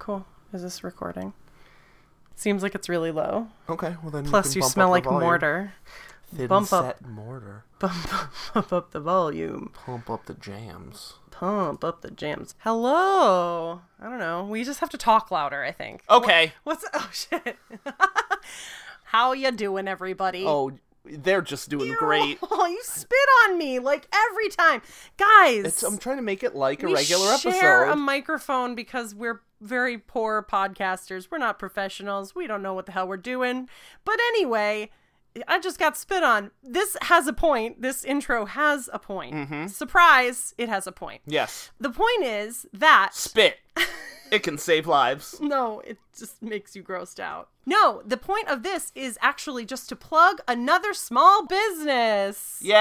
cool. Is this recording? Seems like it's really low. Okay, well then. Plus, you smell like mortar. Bump up mortar. Bump up the volume. Pump up the jams. Pump up the jams. Hello. I don't know. We just have to talk louder, I think. Okay. Oh shit. How you doing, everybody? Oh, they're just doing great. Oh, you spit on me like every time, guys. I'm trying to make it like a regular episode. We share a microphone because we're very poor podcasters. We're not professionals. We don't know what the hell we're doing. But anyway, I just got spit on. This has a point. This intro has a point. Mm-hmm. Surprise, it has a point. Yes. The point is that... Spit. It can save lives. No, it just makes you grossed out. No, the point of this is actually just to plug another small business. Yay!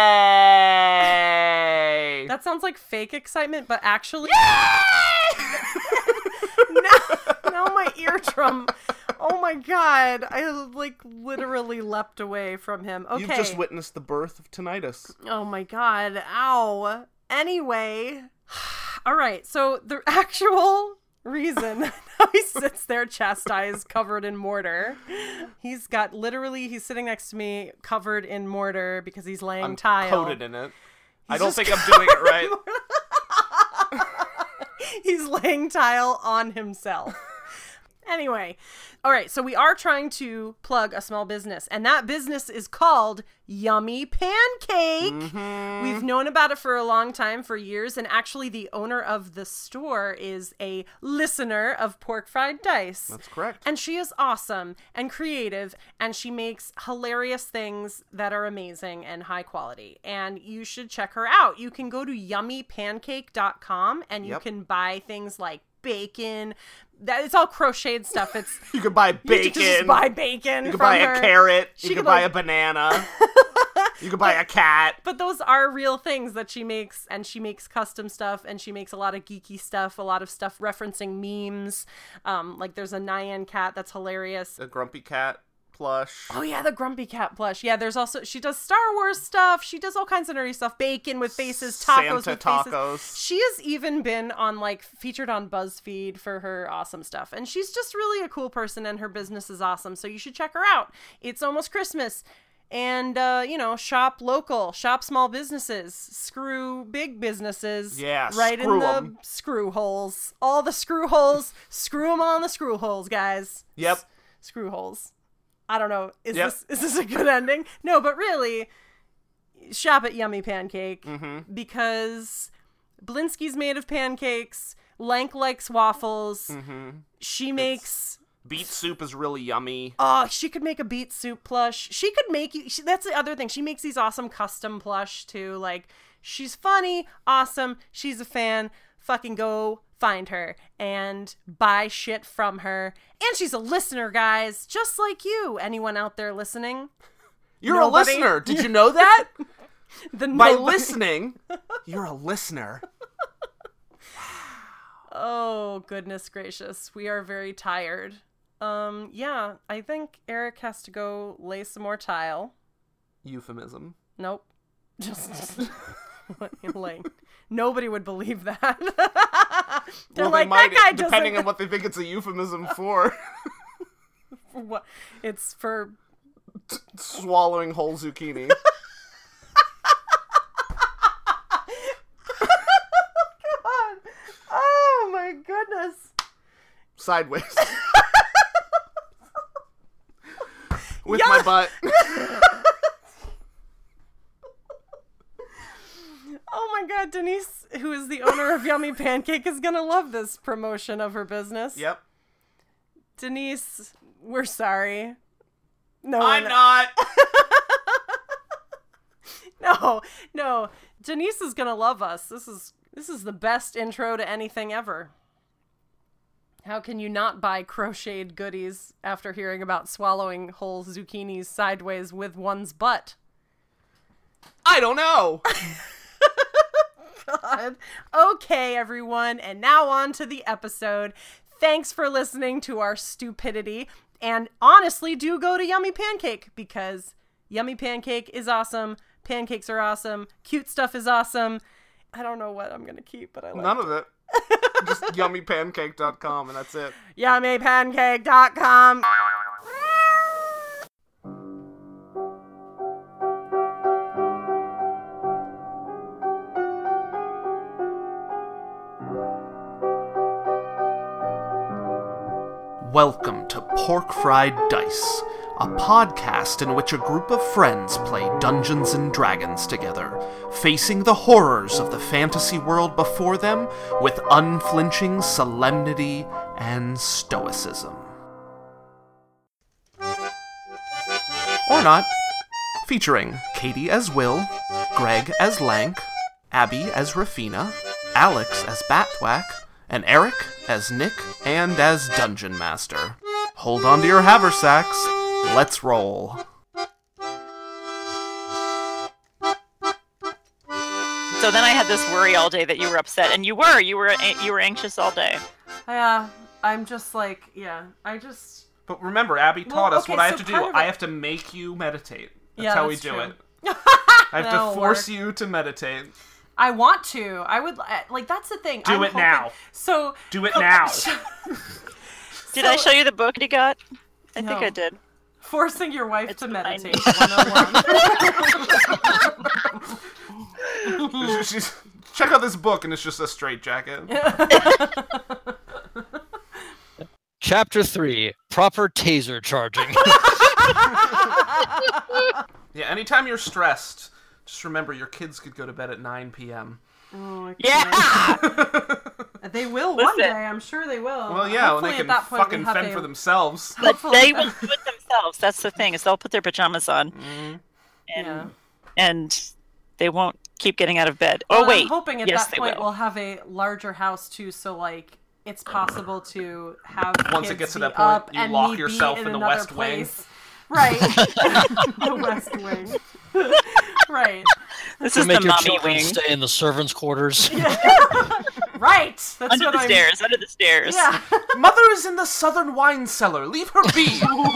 That sounds like fake excitement, but actually... Yay! now my eardrum... Oh my god, I literally leapt away from him. Okay. You've just witnessed the birth of tinnitus. Oh my god, ow. Anyway, alright, so the actual reason how he sits there chastised, covered in mortar, he's sitting next to me covered in mortar because he's laying tile. Coated in it. I don't think I'm doing it right. He's laying tile on himself. Anyway, all right, so we are trying to plug a small business, and that business is called Yummy Pancake. Mm-hmm. We've known about it for a long time, for years, and actually the owner of the store is a listener of Pork Fried Dice. That's correct. And she is awesome and creative, and she makes hilarious things that are amazing and high quality, and you should check her out. You can go to yummypancake.com, and you can buy things like bacon. It's all crocheted stuff. It's you can buy bacon. You can just buy bacon. You can buy her. A carrot. You can buy a banana. You can buy a cat. But those are real things that she makes, and she makes custom stuff, and she makes a lot of geeky stuff, a lot of stuff referencing memes. Like there's a Nyan cat that's hilarious. A grumpy cat plush. Oh yeah, the grumpy cat plush. Yeah, there's also, she does Star Wars stuff. She does all kinds of nerdy stuff. Bacon with faces, tacos Santa with tacos. faces. She has even been on featured on BuzzFeed for her awesome stuff. And she's just really a cool person, and her business is awesome. So you should check her out. It's almost Christmas. And, shop local, shop small businesses, screw big businesses. Yeah, right in the screw holes. All the screw holes, screw them on the screw holes, guys. Yep. Screw holes. I don't know. Is this a good ending? No, but really, shop at Yummy Pancake because Blinsky's made of pancakes. Lank likes waffles. Mm-hmm. She makes... Beet soup is really yummy. Oh, she could make a beet soup plush. She could make you... that's the other thing. She makes these awesome custom plush, too. Like, she's funny, awesome, she's a fan. Fucking go find her and buy shit from her. And she's a listener, guys, just like you. Anyone out there listening? You're a listener. Did you know that? By listening, you're a listener. Oh, goodness gracious. We are very tired. Yeah, I think Eric has to go lay some more tile. Euphemism. Nope. Just laying. Nobody would believe that. They're like, that guy doesn't... Depending on what they think it's a euphemism for. For what? It's for... swallowing whole zucchini. God. Oh my goodness. Sideways. With my butt. Oh my god, Denise, who is the owner of Yummy Pancake, is gonna love this promotion of her business. Yep. Denise, we're sorry. No, I'm not. No. Denise is gonna love us. This is the best intro to anything ever. How can you not buy crocheted goodies after hearing about swallowing whole zucchinis sideways with one's butt? I don't know. God. Okay, everyone, and now on to the episode. Thanks for listening to our stupidity, and honestly, do go to Yummy Pancake, because Yummy Pancake is awesome, pancakes are awesome, cute stuff is awesome. I don't know what I'm gonna keep, but I like None of it. Just yummypancake.com, and that's it. Yummypancake.com. Welcome to Pork Fried Dice, a podcast in which a group of friends play Dungeons and Dragons together, facing the horrors of the fantasy world before them with unflinching solemnity and stoicism. Or not. Featuring Katie as Will, Greg as Lank, Abby as Rafina, Alex as Batthwack, and Eric as Nick and as Dungeon Master. Hold on to your haversacks. Let's roll. So then I had this worry all day that you were upset, and you were anxious all day. Yeah, I'm just like, But remember, Abby taught us what I have to do. I have to make you meditate. That's how we do it. I have to force you to meditate. I want to. I would like. That's the thing. Do it now. So do it now. Did I show you the book you got? I think I did. Forcing your wife to meditate 101. Check out this book, and it's just a straitjacket. Chapter 3: Proper taser charging. Yeah, anytime you're stressed, just remember your kids could go to bed at 9 p.m. Oh, yeah! They will one day, I'm sure they will. Well, yeah, when they can fucking fend for themselves. But they will do it themselves. That's the thing, is they'll put their pajamas on. And they won't keep getting out of bed. Well, I'm hoping at that point we'll have a larger house, too, so, like, it's possible to have once kids it gets to that up point, you and lock yourself in the West place. Wing. Right. The West Wing. Right. This is make the your mommy children wing. stay in the servants' quarters. Right. That's Under the stairs. Yeah. Mother is in the southern wine cellar. Leave her be.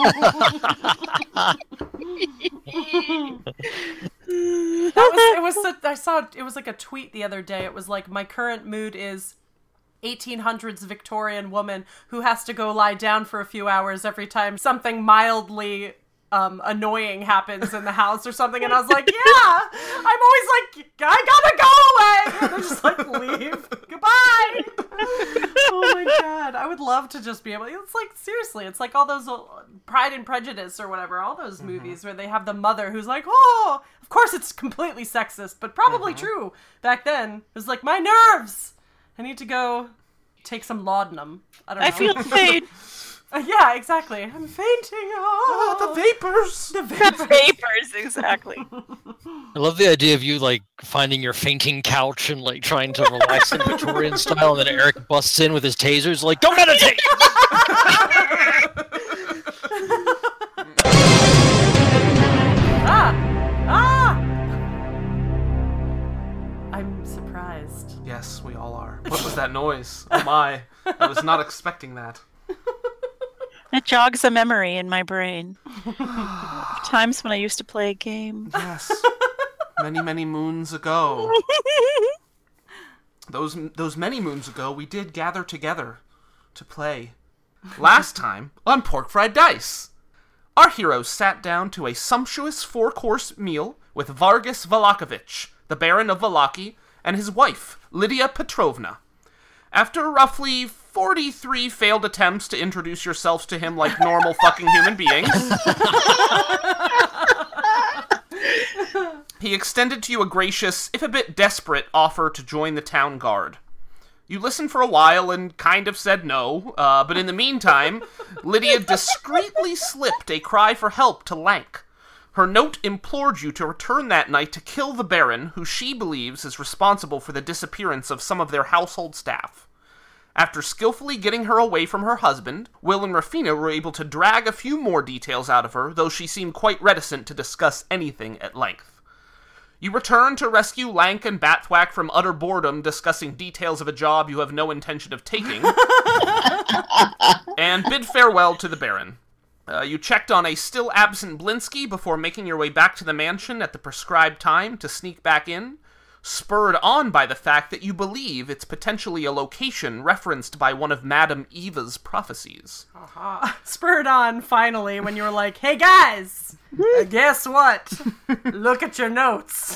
I saw it was like a tweet the other day. It was like, my current mood is 1800s Victorian woman who has to go lie down for a few hours every time something mildly annoying happens in the house or something, and I was like, yeah, I'm always like, I gotta go away, and I just like leave. Goodbye. Oh my god, I would love to just be able. It's like, seriously, it's like all those Pride and Prejudice or whatever, all those movies where they have the mother who's like, oh, of course it's completely sexist, but probably true back then. It was like, my nerves. I need to go take some laudanum. I feel pain. Yeah, exactly. I'm fainting. Oh, the vapors. The vapors, exactly. I love the idea of you, like, finding your fainting couch and, like, trying to relax in Victorian style, and then Eric busts in with his tasers, like, go meditate! I'm surprised. Yes, we all are. What was that noise? Oh my. I was not expecting that. It jogs a memory in my brain. Times when I used to play a game. Yes. Many, many moons ago. Those many moons ago, we did gather together to play. Last time, on Pork Fried Dice. Our heroes sat down to a sumptuous 4-course meal with Vargas Valakovich, the Baron of Valaki, and his wife, Lydia Petrovna. After roughly 43 failed attempts to introduce yourselves to him like normal fucking human beings, he extended to you a gracious, if a bit desperate, offer to join the town guard. You listened for a while and kind of said no, but in the meantime, Lydia discreetly slipped a cry for help to Lank. Her note implored you to return that night to kill the Baron, who she believes is responsible for the disappearance of some of their household staff. After skillfully getting her away from her husband, Will and Rafina were able to drag a few more details out of her, though she seemed quite reticent to discuss anything at length. You return to rescue Lank and Batthwack from utter boredom, discussing details of a job you have no intention of taking, and bid farewell to the Baron. You checked on a still absent Blinsky before making your way back to the mansion at the prescribed time to sneak back in, spurred on by the fact that you believe it's potentially a location referenced by one of Madame Eva's prophecies. Spurred on, finally, when you were like, hey guys, guess what? Look at your notes.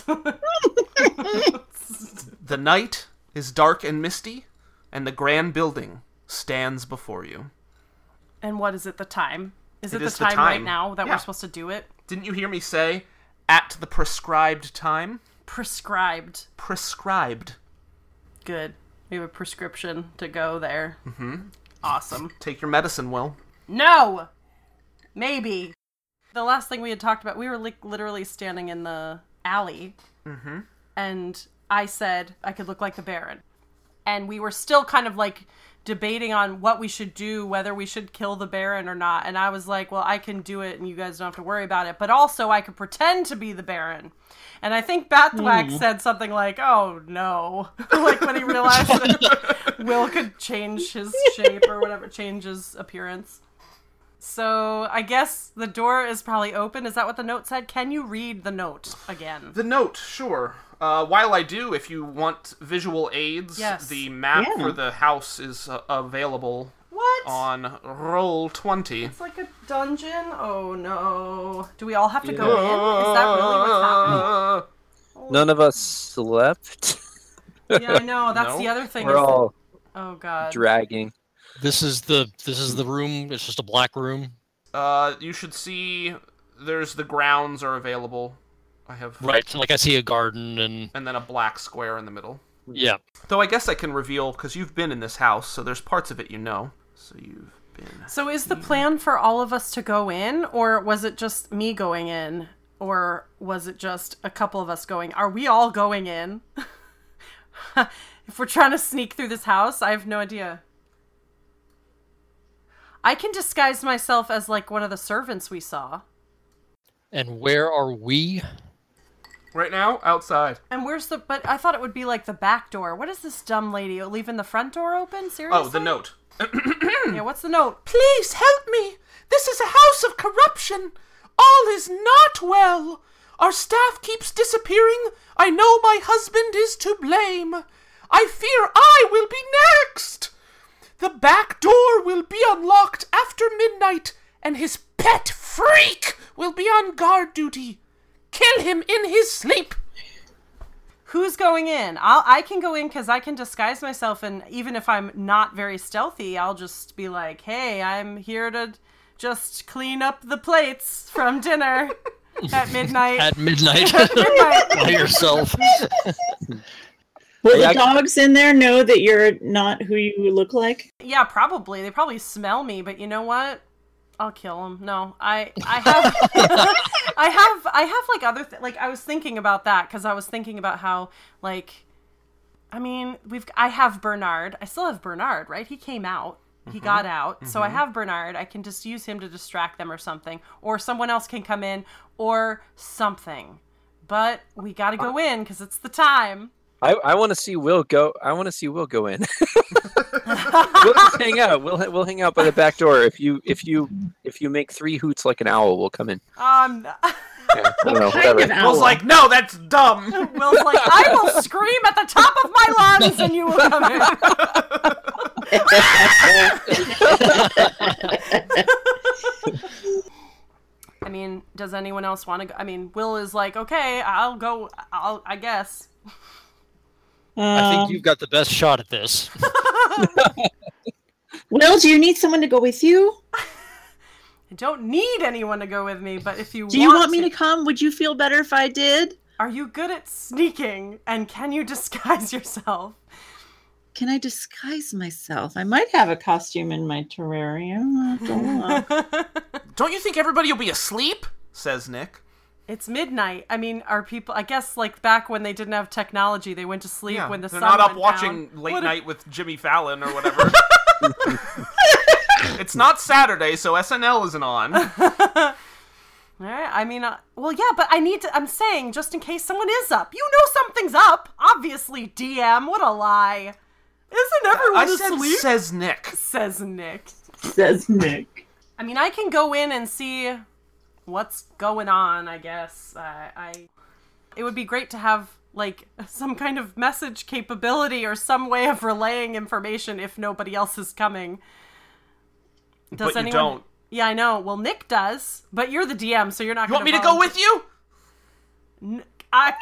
The night is dark and misty, and the grand building stands before you. And what is it, the time? Is it is the the time right time. now that Yeah. we're supposed to do it? Didn't you hear me say, at the prescribed time? Prescribed. Prescribed. Good. We have a prescription to go there. Mm-hmm. Awesome. Take your medicine, Will. No! Maybe. The last thing we had talked about, we were literally standing in the alley. Mm-hmm. And I said I could look like the Baron. And we were still kind of like debating on what we should do, whether we should kill the Baron or not. And I was like, well, I can do it and you guys don't have to worry about it. But also I could pretend to be the Baron. And I think Bathwax said something like, oh no. Like when he realized that Will could change his shape or whatever, change his appearance. So I guess the door is probably open. Is that what the note said? Can you read the note again? The note, sure. While I do, if you want visual aids, Yes. the map Yeah. for the house is available What? on Roll20. It's like a dungeon? Oh no. Do we all have to go in? Is that really what's happening? None of us slept. Yeah, I know. That's No. the other thing. We're is that- all Oh god. dragging. This is the room. It's just a black room. You should see there's the grounds are available. I have Right. So, like I see a garden and and then a black square in the middle. yeah. Though I guess I can reveal because you've been in this house, so there's parts of it you know. So you've been. So is the plan for all of us to go in, or was it just me going in? Or was it just a couple of us going? Are we all going in? If we're trying to sneak through this house, I have no idea. I can disguise myself as like one of the servants we saw. And where are we? Right now, outside. And where's the... But I thought it would be like the back door. What is this dumb lady leaving the front door open? Seriously? Oh, the note. Yeah, what's the note? Please help me. This is a house of corruption. All is not well. Our staff keeps disappearing. I know my husband is to blame. I fear I will be next. The back door will be unlocked after midnight, and his pet freak will be on guard duty. Kill him in his sleep. Who's going in? I can go in because I can disguise myself, and even if I'm not very stealthy, I'll just be like, hey, I'm here to just clean up the plates from dinner at midnight. At midnight. Midnight. By yourself. Will Yeah, the dogs in there know that you're not who you look like? Yeah, probably. They probably smell me, but you know what? I'll kill them. No, I have, I have like other, like I was thinking about that because I was thinking about how, like, I mean, I have Bernard. I still have Bernard, right? He came out. He got out. So I have Bernard. I can just use him to distract them or something. Or someone else can come in or something. But we got to go in because it's the time. I want to see Will go. I want to see Will go in. We'll just hang out. We'll hang out by the back door. If you make 3 hoots like an owl, we'll come in. Yeah, I don't know, Kind whatever. of owl. Will's like, no, that's dumb. Will's like, I will scream at the top of my lungs and you will come in. I mean, does anyone else want to go? I mean, Will is like, okay, I'll go. I guess. I think you've got the best shot at this. Will, do you need someone to go with you? I don't need anyone to go with me, but if you Do you want me to come? Would you feel better if I did? Are you good at sneaking? And can you disguise yourself? Can I disguise myself? I might have a costume in my terrarium. Don't you think everybody will be asleep? Says Nick. It's midnight. I mean, are people? I guess like back when they didn't have technology, they went to sleep when the they're sun not up went watching down. Late What Night with Jimmy Fallon or whatever. It's not Saturday, so SNL isn't on. All right. I mean, well, yeah, but I need to. I'm saying just in case someone is up. You know something's up. Obviously, DM. What a lie. Isn't everyone I said asleep? says Nick. Says Nick. Says Nick. I mean, I can go in and see what's going on. I guess. It would be great to have like some kind of message capability or some way of relaying information if nobody else is coming. But you don't. Yeah, I know. Well, Nick does, but you're the DM, so you're not You going want me to go with you? That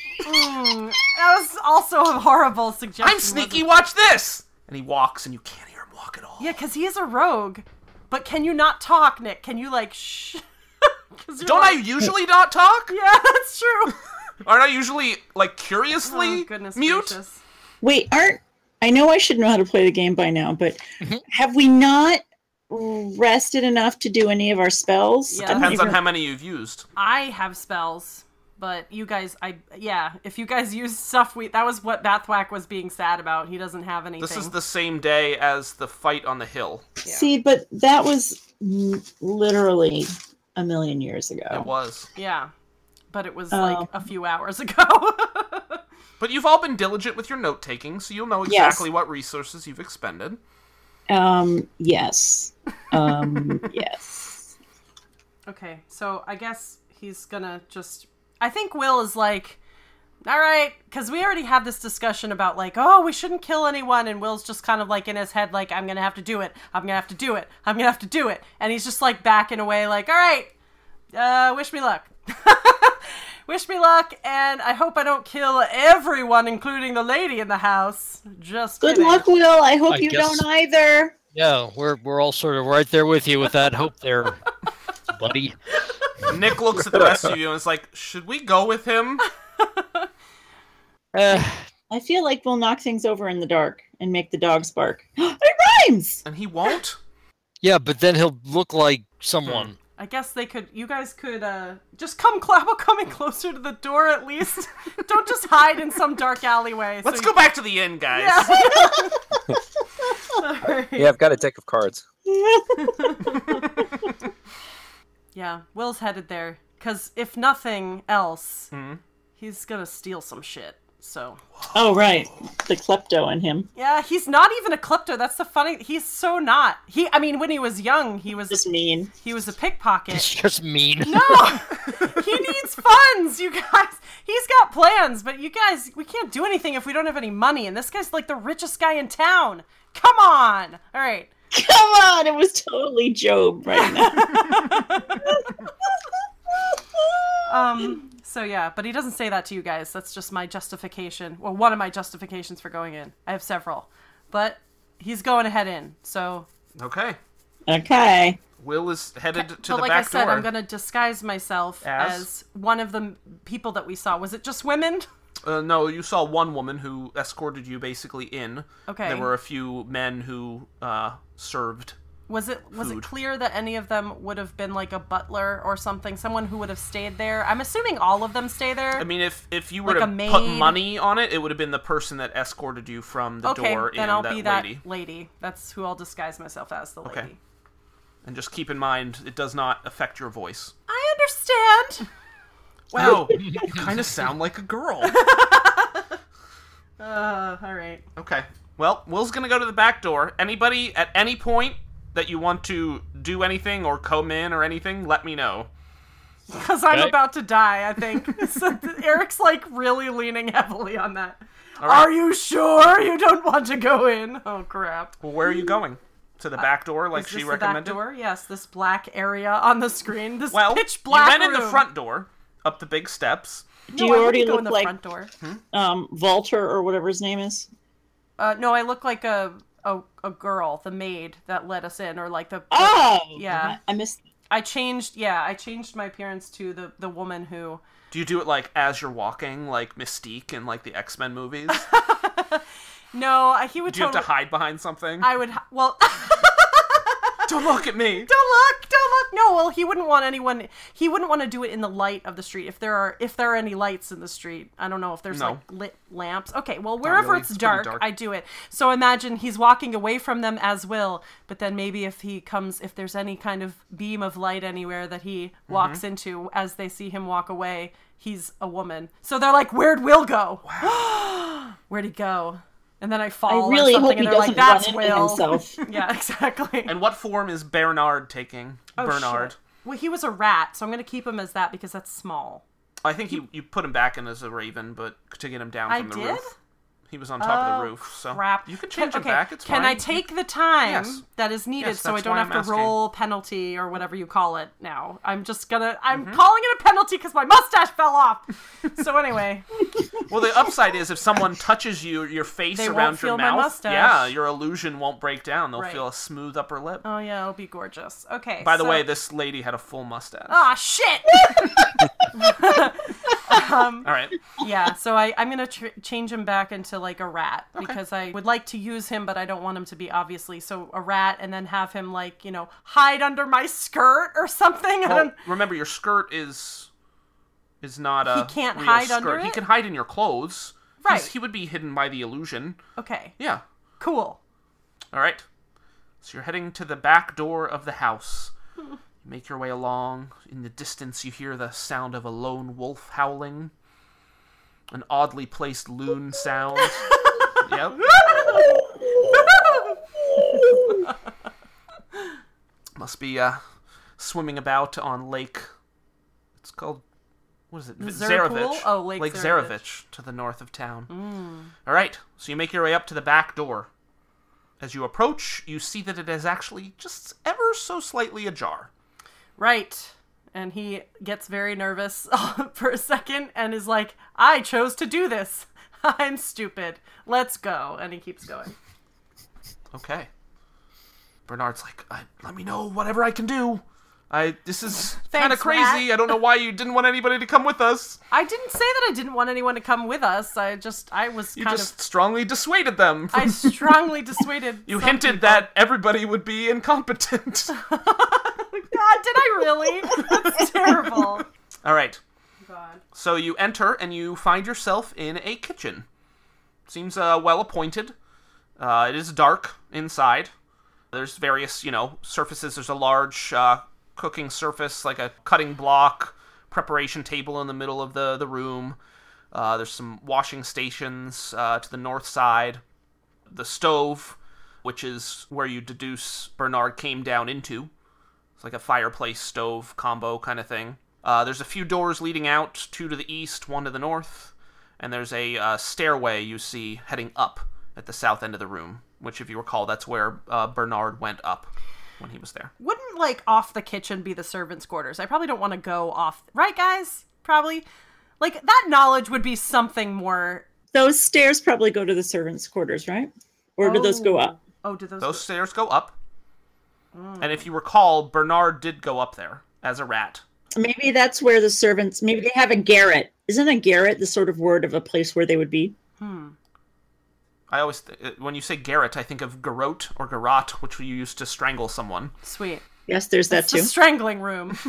was also a horrible suggestion. I'm sneaky, watch this! And he walks, and you can't hear him walk at all. Yeah, because he is a rogue. But can you not talk, Nick? Can you, like, shh? Don't I usually not talk? Yeah, that's true. Aren't I usually, like, curiously mute? Gracious. Wait, I know I should know how to play the game by now, but have we not rested enough to do any of our spells? Yeah. Depends on how many you've used. I have spells, but you guys, if you guys use stuff, that was what Bathwack was being sad about. He doesn't have anything. This is the same day as the fight on the hill. Yeah. See, but that was literally a million years ago. It was. Yeah, but it was like a few hours ago. But you've all been diligent with your note-taking, so you'll know exactly what resources you've expended. Yes. Yes. Okay, so I guess he's gonna just... I think Will is like, all right, because we already had this discussion about like, oh, we shouldn't kill anyone, and Will's just kind of like in his head like, I'm gonna have to do it, I'm gonna have to do it, I'm gonna have to do it, and he's just like backing away like, all right, wish me luck. Wish me luck, and I hope I don't kill everyone, including the lady in the house. Just Good kidding. luck, Will. I hope I you guess- don't either. Yeah, we're all sort of right there with you with that hope there, buddy. Nick looks at the rest of you and is like, should we go with him? I feel like we'll knock things over in the dark and make the dogs bark. It rhymes! And he won't? Yeah, but then he'll look like someone. I guess you guys could, just come, how about coming closer to the door at least? Don't just hide in some dark alleyway. Let's go back to the inn, guys. Yeah. Alright. Yeah, I've got a deck of cards. Yeah, Will's headed there. Because if nothing else, he's gonna steal some shit, so... Oh, right. The klepto in him. Yeah, he's not even a klepto. That's the funny... He's so not. When he was young, he was... Just mean. He was a pickpocket. It's just mean. No! He needs funds, you guys! He's got plans, but you guys, we can't do anything if we don't have any money, and this guy's like the richest guy in town! Come on! Alright. Come on! It was totally Job right now. So yeah, but he doesn't say that to you guys. That's just my justification. Well, one of my justifications for going in. I have several. But he's going to head in, so... Okay. Okay. Will is headed to the But like back I said, door. I'm going to disguise myself As? as one of the people that we saw. Was it just women? No, you saw one woman who escorted you basically in. Okay. There were a few men who served. Was it food. clear that any of them would have been like a butler or something? Someone who would have stayed there? I'm assuming all of them stay there. I mean, if you were Like to a maid? put money on it, it would have been the person that escorted you from the okay, door then in I'll that be lady. that lady. That's who I'll disguise myself as, the lady. Okay. And just keep in mind, it does not affect your voice. I understand. Wow, you kind of sound like a girl. All right. Okay. Well, Will's gonna go to the back door. Anybody at any point that you want to do anything or come in or anything, let me know. Because I'm Okay. about to die, I think. So Eric's like really leaning heavily on that. All right. Are you sure you don't want to go in? Oh crap. Well, where are you going? To the back door, like Is she this recommended? the back door? Yes, this black area on the screen. This Well, pitch black you went in the room. front door, up the big steps. Do No, you I already wouldn't go look in the like front door. Walter or whatever his name is? No, I look like a girl, the maid that let us in, or like the Oh! yeah. I missed... I changed my appearance to the woman who. Do you do it like as you're walking, like Mystique in like the X-Men movies? No, he would. Do you have totally, to hide behind something? I would. Well. Don't look at me. Don't look! No, well, he wouldn't want anyone. He wouldn't want to do it in the light of the street. If there are any lights in the street, I don't know if there's No. like lit lamps. Okay, well, wherever really. it's It's pretty dark, dark. I do it. So imagine he's walking away from them as Will, but then maybe if there's any kind of beam of light anywhere that he walks into as they see him walk away, he's a woman. So they're like, "Where'd Will go? Where'd he go?" And then I fall. I really or hope something, he and they're doesn't like, "That's run into Will." himself. Yeah, exactly. And what form is Bernard taking? Oh, Bernard. shit. Well, he was a rat, so I'm going to keep him as that because that's small. I think you put him back in as a raven, but to get him down from the did? roof. He was on top of the roof, so crap. you can change him back. It's Can fine. I take the time Yes. that is needed Yes, so I that's don't why have I'm to asking. roll penalty or whatever you call it now? I'm calling it a penalty because my mustache fell off. So anyway. Well, the upside is if someone touches your face They won't around feel your my mouth, mustache. yeah, your illusion won't break down. They'll Right. feel a smooth upper lip. Oh yeah, it'll be gorgeous. Okay. By the so- way, this lady had a full mustache. Ah, shit! All right. Yeah, so I'm going to change him back into like a rat because I would like to use him, but I don't want him to be obviously. So a rat and then have him like, hide under my skirt or something. I Well, don't... remember, your skirt is not a He can't real hide skirt. under He it? can hide in your clothes. Right. He would be hidden by the illusion. Okay, Yeah. cool. All right. So you're heading to the back door of the house. You make your way along. In the distance, you hear the sound of a lone wolf howling. An oddly placed loon sound. Yep. Must be swimming about on Lake. It's called. What is it? Zarapool? Zarovich. Oh, Lake Zarovich. Zarovich to the north of town. All right. So you make your way up to the back door. As you approach, you see that it is actually just ever so slightly ajar. Right. And he gets very nervous for a second and is like, I chose to do this. I'm stupid. Let's go. And he keeps going. Okay. Bernard's like, let me know whatever I can do. This is kind of Thanks, crazy. Rat. I don't know why you didn't want anybody to come with us. I didn't say that I didn't want anyone to come with us. I was You kind just strongly dissuaded them. I strongly dissuaded You some hinted people. that everybody would be incompetent. God, did I really? That's terrible. All right. God. So you enter and you find yourself in a kitchen. Seems well appointed. It is dark inside. There's various, surfaces. There's a large cooking surface, like a cutting block, preparation table in the middle of the room. There's some washing stations to the north side. The stove, which is where you deduce Bernard came down into. It's like a fireplace stove combo kind of thing. There's a few doors leading out, 2 to the east, 1 to the north. And there's a stairway you see heading up at the south end of the room, which, if you recall, that's where Bernard went up when he was there. Wouldn't, off the kitchen be the servants' quarters? I probably don't want to go off. Right, guys? Probably. That knowledge would be something more... Those stairs probably go to the servants' quarters, right? Or do those go up? Oh, do those... Those stairs go up. And if you recall, Bernard did go up there as a rat. Maybe that's where the servants, maybe they have a garret. Isn't a garret the sort of word of a place where they would be? I always, when you say garret, I think of garrote or garrote, which you use to strangle someone. Sweet. Yes, there's that It's too. the strangling room.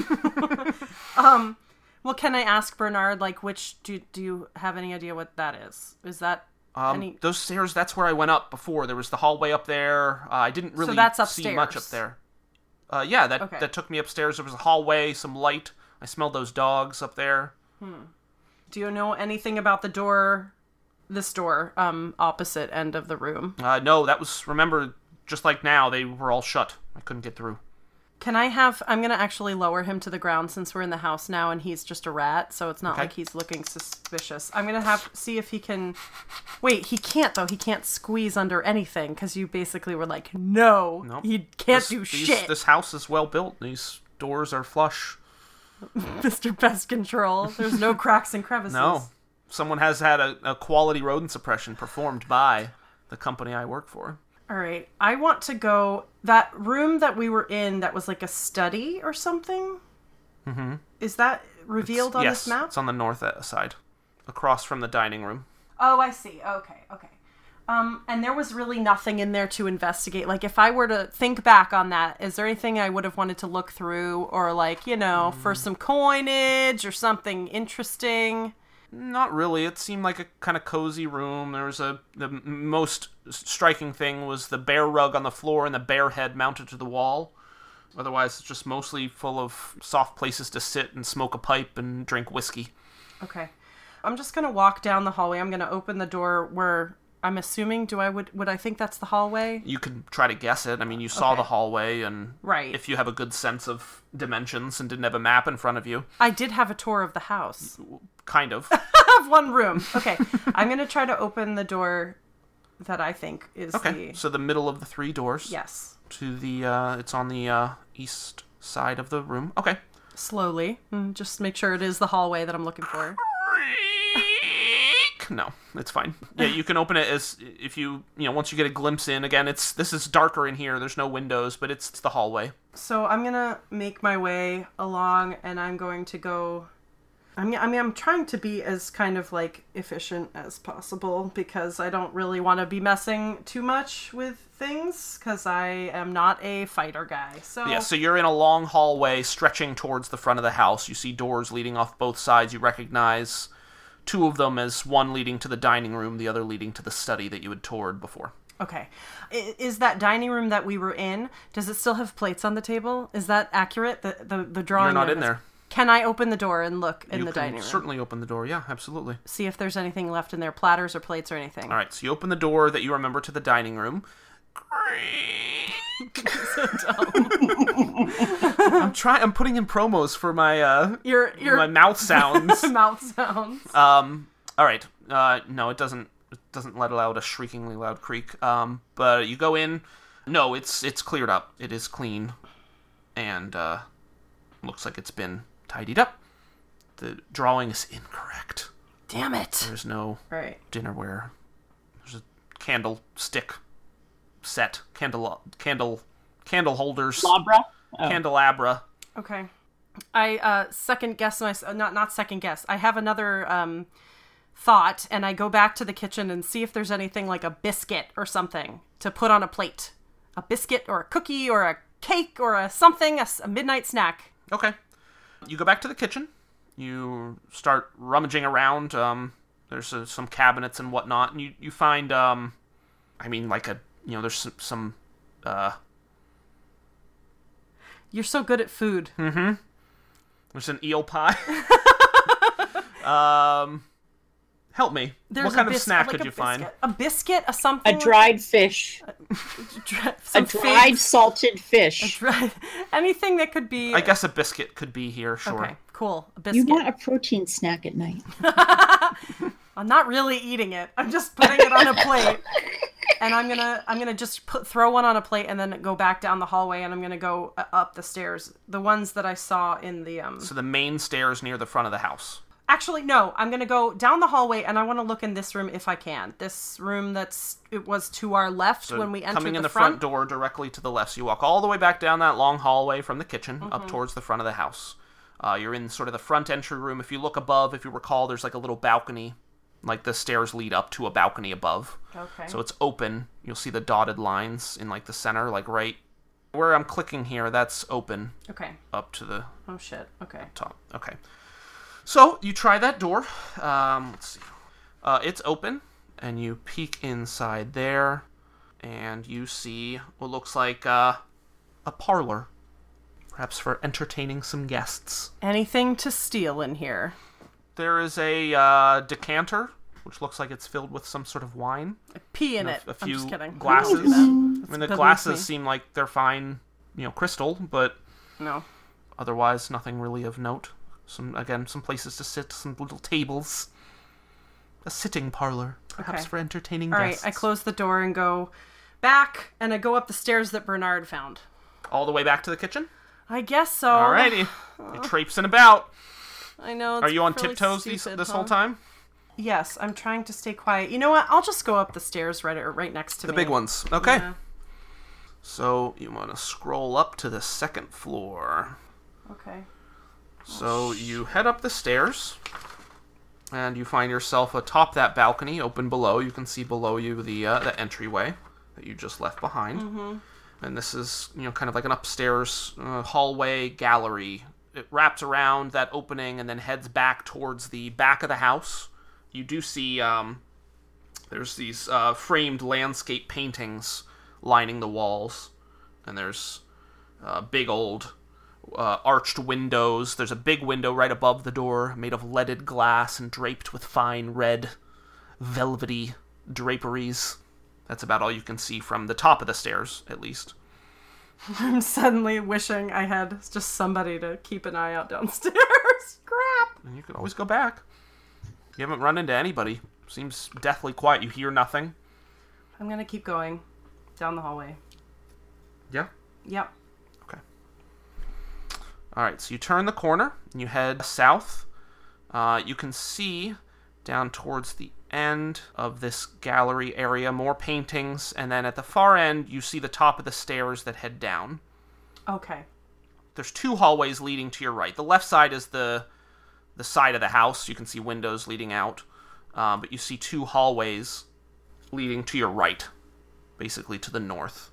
Well, can I ask Bernard, which... Do you have any idea what that is? Is that... Those stairs, that's where I went up before. There was the hallway up there. I didn't really that's see much up upstairs. there. Yeah, that Okay. that took me upstairs. There was a hallway, some light. I smelled those dogs up there. Do you know anything about the door... This door, opposite end of the room? No, that was, remember, just like now, they were all shut. I couldn't get through. Can I have... I'm going to actually lower him to the ground since we're in the house now and he's just a rat, so it's not Okay. like he's looking suspicious. I'm going to see if he can... Wait, he can't, though. He can't squeeze under anything, because you basically were like, no, Nope. he can't do shit. This house is well built. These doors are flush. Mr. Pest Control. There's no cracks and crevices. No. Someone has had a quality rodent suppression performed by the company I work for. All right. I want to go... That room that we were in that was like a study or something? Mm-hmm. Is that revealed on Yes, this map? it's on the north side, across from the dining room. Oh, I see. Okay. And there was really nothing in there to investigate. If I were to think back on that, is there anything I would have wanted to look through or for some coinage or something interesting? Not really. It seemed like a kind of cozy room. There was the most striking thing was the bear rug on the floor and the bear head mounted to the wall. Otherwise, it's just mostly full of soft places to sit and smoke a pipe and drink whiskey. Okay. I'm just going to walk down the hallway. I'm going to open the door where I'm assuming, would I think that's the hallway? You could try to guess it. I mean, you saw Okay. the hallway, and Right. if you have a good sense of dimensions and didn't have a map in front of you, I did have a tour of the house. kind of. Of one room. Okay. I'm going to try to open the door that I think is Okay, so the middle of the 3 doors. Yes. To the, it's on the east side of the room. Okay. Slowly. Just make sure it is the hallway that I'm looking for. No, it's fine. Yeah, you can open it as if once you get a glimpse in. Again, this is darker in here. There's no windows, but it's the hallway. So I'm going to make my way along, and I'm going to go... I'm trying to be as kind of like efficient as possible because I don't really want to be messing too much with things because I am not a fighter guy. So Yeah, so you're in a long hallway stretching towards the front of the house. You see doors leading off both sides. You recognize 2 of them as one leading to the dining room, the other leading to the study that you had toured before. Okay. Is that dining room that we were in, does it still have plates on the table? Is that accurate? The drawing You're not there in has- there. Can I open the door and look in You the can dining room? certainly open the door. Yeah, absolutely. See if there's anything left in there, platters or plates or anything. All right, so you open the door that you remember to the dining room. I'm putting in promos for my Your my mouth sounds. mouth sounds. All right. No, it doesn't let out a shriekingly loud creak. But you go in. No, it's cleared up. It is clean, and looks like it's been tidied up. The drawing is incorrect. Damn it. There's no Right. dinnerware. There's a candlestick set, candle holders, Labra. Oh. candelabra. Okay. I second guess not second guess. I have another thought, and I go back to the kitchen and see if there's anything like a biscuit or something to put on a plate. A biscuit or a cookie or a cake or a something, a midnight snack. Okay. You go back to the kitchen. You start rummaging around. There's some cabinets and whatnot, and you find, there's some You're so good at food. there's an eel pie. Help me. There's what kind a of snack like could a you find? biscuit. A biscuit, a something. A dried fish. some A dried figs, salted fish. anything that could be. I guess a biscuit could be here, sure. Okay, cool. A You biscuit. want a protein snack at night. I'm not really eating it. I'm just putting it on a plate. And I'm gonna just throw one on a plate and then go back down the hallway, and I'm gonna go up the stairs, the ones that I saw in the So the main stairs near the front of the house. Actually, no. I'm gonna go down the hallway, and I want to look in this room if I can. This room it was to our left So when we entered coming in the front. door directly to the left. So you walk all the way back down that long hallway from the kitchen Mm-hmm. up towards the front of the house. You're in sort of the front entry room. If you look above, if you recall, there's like a little balcony. Like the stairs lead up to a balcony above. Okay. So it's open. You'll see the dotted lines in like the center, like right where I'm clicking here. That's open Okay. up to the Oh shit. Okay. top. Okay. So you try that door. Let's see. It's open, and you peek inside there, and you see what looks like a parlor, perhaps for entertaining some guests. Anything to steal in here? There is a decanter, which looks like it's filled with some sort of wine. Pee in A it. I'm few just kidding. glasses. I don't do that. I mean, the beneath glasses me. seem like they're fine, crystal, but No. otherwise nothing really of note. Some places to sit, some little tables. A sitting parlor, perhaps Okay. for entertaining All right. guests. I close the door and go back, and I go up the stairs that Bernard found. All the way back to the kitchen? I guess so. Alrighty. You're traipsing about. I know. Are you on really tiptoes stupid, this huh? whole time? Yes, I'm trying to stay quiet. You know what? I'll just go up the stairs right next to The me. big ones. Okay. Yeah. So you want to scroll up to the second floor. Okay. So you head up the stairs, and you find yourself atop that balcony, open below. You can see below you the entryway that you just left behind. Mm-hmm. And this is, kind of like an upstairs hallway gallery. It wraps around that opening and then heads back towards the back of the house. You do see there's these framed landscape paintings lining the walls, and there's big old arched windows. There's a big window right above the door, made of leaded glass and draped with fine red, velvety draperies. That's about all you can see from the top of the stairs, at least. I'm suddenly wishing I had just somebody to keep an eye out downstairs. Crap! And you can always go back. You haven't run into anybody. Seems deathly quiet. You hear nothing. I'm gonna keep going down the hallway. Yeah? Yep. Okay. Alright, so you turn the corner and you head south. You can see down towards the end of this gallery area more paintings, and then at the far end you see the top of the stairs that head down. Okay. There's 2 hallways leading to your right. The left side is the side of the house. You can see windows leading out. But you see 2 hallways leading to your right, basically to the north.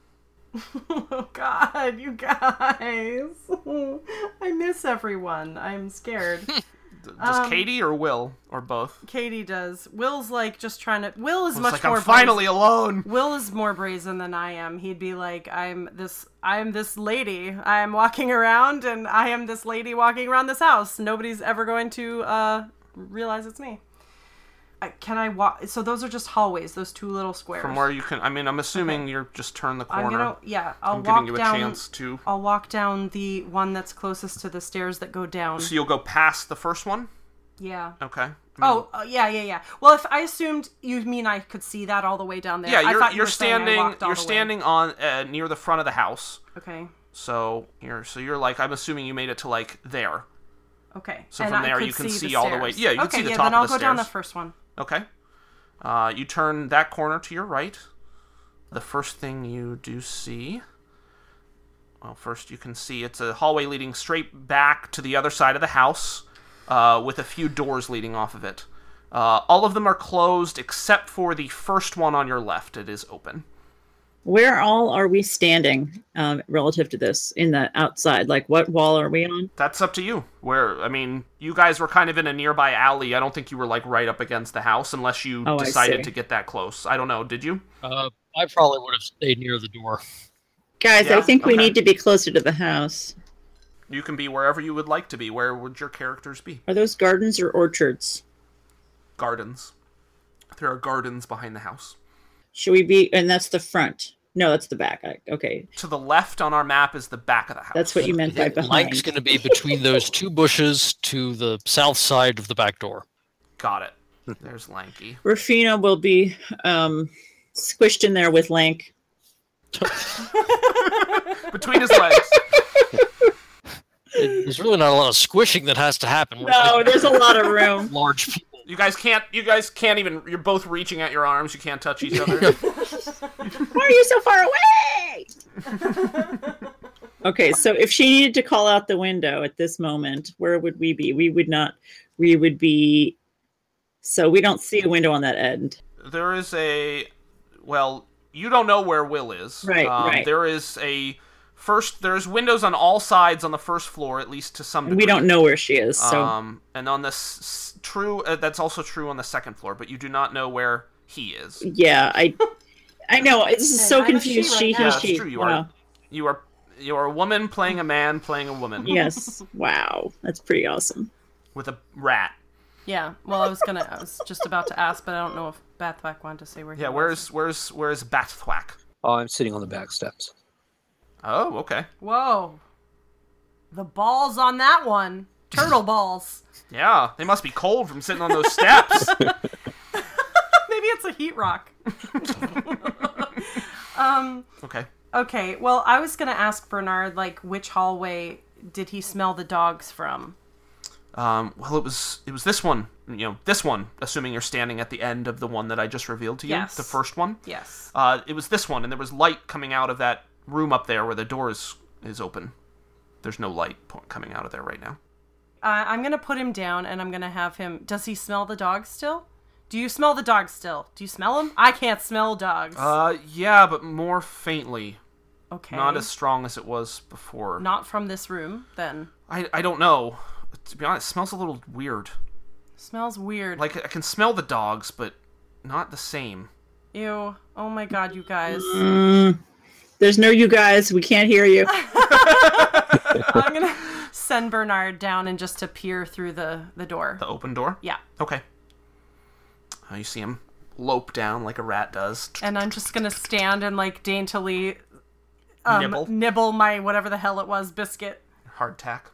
Oh God, you guys. I miss everyone. I'm scared. Does Katie or Will? Or both? Katie does. Will's like just trying to... Will is It's much like, more I'm finally alone! Will is more brazen than I am. He'd be like, I'm this lady. I am walking around, and I am this lady walking around this house. Nobody's ever going to realize it's me. Can I walk? So those are just hallways, those 2 little squares. From where you can... I mean, I'm assuming you're just turn the corner. I'll I'm walk giving you a down, chance to... I'll walk down the one that's closest to the stairs that go down. So you'll go past the first one? Yeah. Okay. Yeah. Well, if I assumed you mean I could see that all the way down there. Yeah, I thought you you're were saying I standing. walked all You're the way. standing on near the front of the house. Okay. So you're like, I'm assuming you made it to like there. Okay. So and from there I could you can see the all the way. stairs. Yeah, you can see the top then I'll of the go down the stairs. first one. Okay. You turn that corner to your right. The first thing you do see... Well, first you can see it's a hallway leading straight back to the other side of the house, with a few doors leading off of it. All of them are closed except for the first one on your left. It is open. Where all are we standing relative to this in the outside? Like, what wall are we on? That's up to you. You guys were kind of in a nearby alley. I don't think you were like right up against the house unless you decided to get that close. I don't know. Did you? I probably would have stayed near the door. Guys, Yeah? I think we Okay. need to be closer to the house. You can be wherever you would like to be. Where would your characters be? Are those gardens or orchards? Gardens. There are gardens behind the house. Should we be... And that's the front. No, that's the back. Okay. To the left on our map is the back of the house. That's what you meant by behind. Mike's going to be between those 2 bushes to the south side of the back door. Got it. There's Lanky. Rufino will be squished in there with Lank. Between his legs. There's really not a lot of squishing that has to happen. We're No, like there's a lot of room. large people. You guys can't even, you're both reaching at your arms. You can't touch each other. Why are you so far away? Okay, so if she needed to call out the window at this moment, where would we be? We would be... So we don't see a window on that end. There is you don't know where Will is. Right. There is there's windows on all sides on the first floor, at least to some degree. We don't know where she is, so... And on this that's also true on the second floor, but you do not know where he is. Yeah, I know. This is so I'm a confused. she right She, now. he, That's she. true. Wow. You are a woman playing a man playing a woman. Yes. Wow. That's pretty awesome. With a rat. Yeah. Well, I was just about to ask, but I don't know if Bathwack wanted to say where he Yeah, was. where's Batthwack? Oh, I'm sitting on the back steps. Oh, okay. Whoa. The balls on that one. Turtle balls. Yeah, they must be cold from sitting on those steps. Maybe it's a heat rock. Okay. Okay, well, I was going to ask Bernard, like, which hallway did he smell the dogs from? Well, it was this one. This one, assuming you're standing at the end of the one that I just revealed to you. Yes. The first one. Yes. It was this one, and there was light coming out of that room up there where the door is open. There's no light coming out of there right now. I'm going to put him down, and I'm going to have him... Does he smell the dogs still? Do you smell the dogs still? Do you smell them? I can't smell dogs. Yeah, but more faintly. Okay. Not as strong as it was before. Not from this room, then. I don't know. To be honest, it smells a little weird. Smells weird. Like, I can smell the dogs, but not the same. Ew. Oh my god, you guys. There's no you guys. We can't hear you. I'm going to send Bernard down and just to peer through the door. The open door? Yeah. Okay. You see him lope down like a rat does. And I'm just gonna stand and like daintily Nibble my whatever the hell it was biscuit. Hardtack.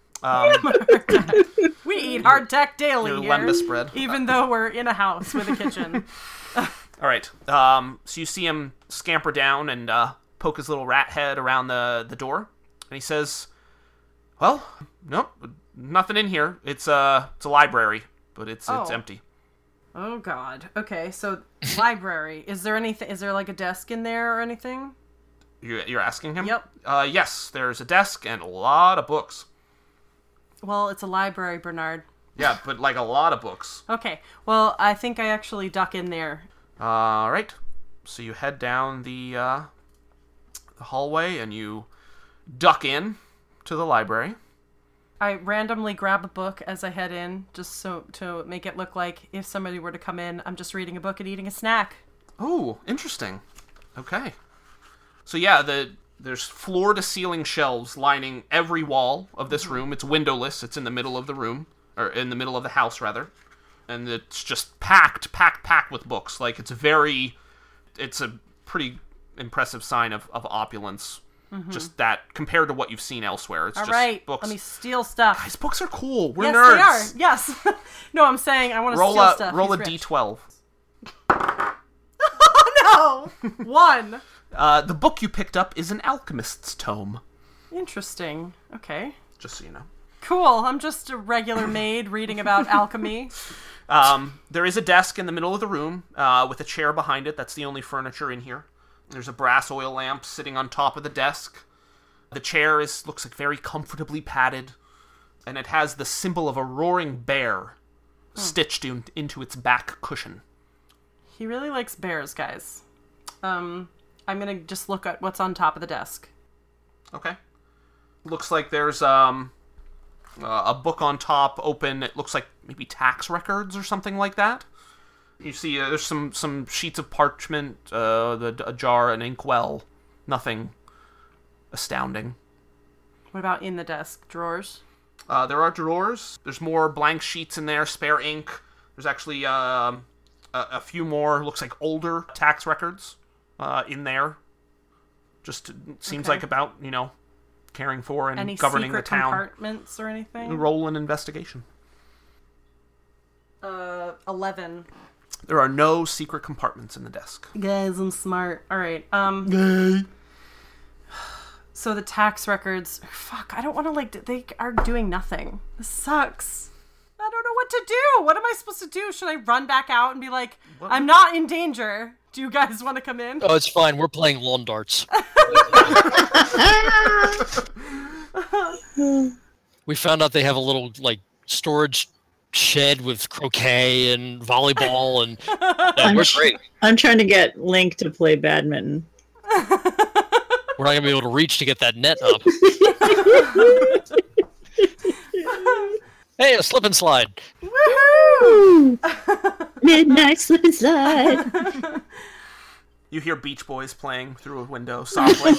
We eat hardtack daily Your here, lembas bread. even though we're in a house with a kitchen. All right. So you see him scamper down and poke his little rat head around the door, and he says, "Well, nope, nothing in here. It's a library, but it's empty." Oh God. Okay, so library. Is there anything? Is there like a desk in there or anything? You're asking him? Yep. Yes, there's a desk and a lot of books. Well, it's a library, Bernard. Yeah, but like a lot of books. Okay. Well, I think I actually duck in there. All right. So you head down the hallway and you duck in to the library. I randomly grab a book as I head in, just so to make it look like if somebody were to come in, I'm just reading a book and eating a snack. Oh, interesting. Okay. So yeah, there's floor-to-ceiling shelves lining every wall of this room. It's windowless. It's in the middle of the room, or in the middle of the house, rather. And it's just packed with books. Like, it's a pretty impressive sign of opulence. Just that, compared to what you've seen elsewhere. It's All just right, books. let me steal stuff. Guys, books are cool. We're yes, nerds. they are. Yes. No, I'm saying I want to steal stuff. Roll a He's rich. D12. Oh, no! 1. The book you picked up is an alchemist's tome. Interesting. Okay. Just so you know. Cool. I'm just a regular maid reading about alchemy. There is a desk in the middle of the room with a chair behind it. That's the only furniture in here. There's a brass oil lamp sitting on top of the desk. The chair looks like very comfortably padded, and it has the symbol of a roaring bear stitched into its back cushion. He really likes bears, guys. I'm gonna just look at what's on top of the desk. Okay. Looks like there's a book on top open. It looks like maybe tax records or something like that. You see there's some sheets of parchment, a jar, an inkwell. Nothing astounding. What about in the desk drawers? There are drawers. There's more blank sheets in there, spare ink. There's actually a few more, looks like older tax records in there. Just seems like about, caring for and Any governing the secret town. compartments or anything? Roll an investigation. 11. There are no secret compartments in the desk. Guys, I'm smart. All right. So the tax records. Fuck, I don't want to, they are doing nothing. This sucks. I don't know what to do. What am I supposed to do? Should I run back out and be like, I'm not in danger. Do you guys want to come in? Oh, it's fine. We're playing lawn darts. We found out they have a little, storage shed with croquet and volleyball, and we're great. I'm trying to get Link to play badminton. We're not going to be able to reach to get that net up. Hey, a slip and slide. Woohoo! Midnight slip and slide. You hear Beach Boys playing through a window softly.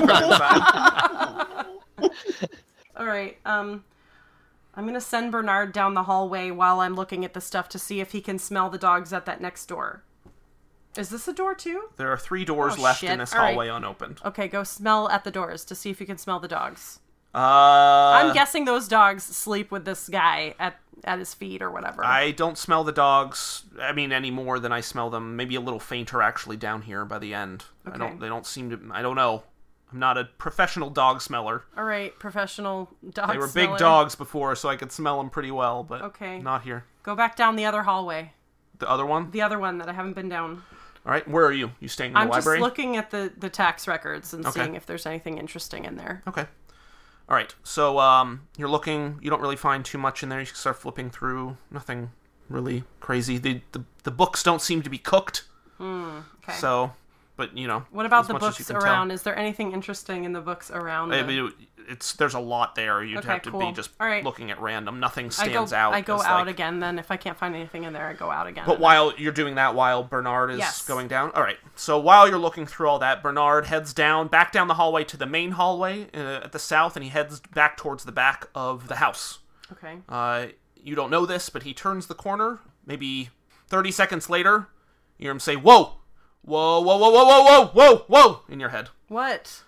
All right. I'm going to send Bernard down the hallway while I'm looking at the stuff to see if he can smell the dogs at that next door. Is this a door too? There are 3 doors left in this hallway unopened. Okay, go smell at the doors to see if you can smell the dogs. I'm I'm guessing those dogs sleep with this guy at his feet or whatever. I don't smell the dogs, any more than I smell them. Maybe a little fainter, actually, down here by the end. Okay. They don't seem to... I don't know. I'm not a professional dog smeller. All right, professional dog They were smeller. big dogs before, so I could smell them pretty well, but Okay. not here. Go back down the other hallway. The other one? The other one that I haven't been down. All right, where are you? You staying in the I'm library? just looking at the tax records and Okay. seeing if there's anything interesting in there. Okay. All right, so you're looking. You don't really find too much in there. You start flipping through. Nothing really crazy. The books don't seem to be cooked. Okay. So, but What about as the much as books you can around? Is there anything interesting in the books around? There's a lot there. You'd Okay, have to be cool. just All right. looking at random. Nothing stands out. I go as, out again then. If I can't find anything in there, I go out again. But while you're doing that, while Bernard is Yes. going down, all right. So while you're looking through all that, Bernard heads back down the hallway to the main hallway at the south, and he heads back towards the back of the house. Okay. You don't know this, but he turns the corner. Maybe 30 seconds later, You hear him say, whoa! Whoa, whoa, whoa, whoa, whoa, whoa, whoa, whoa! In your head. What?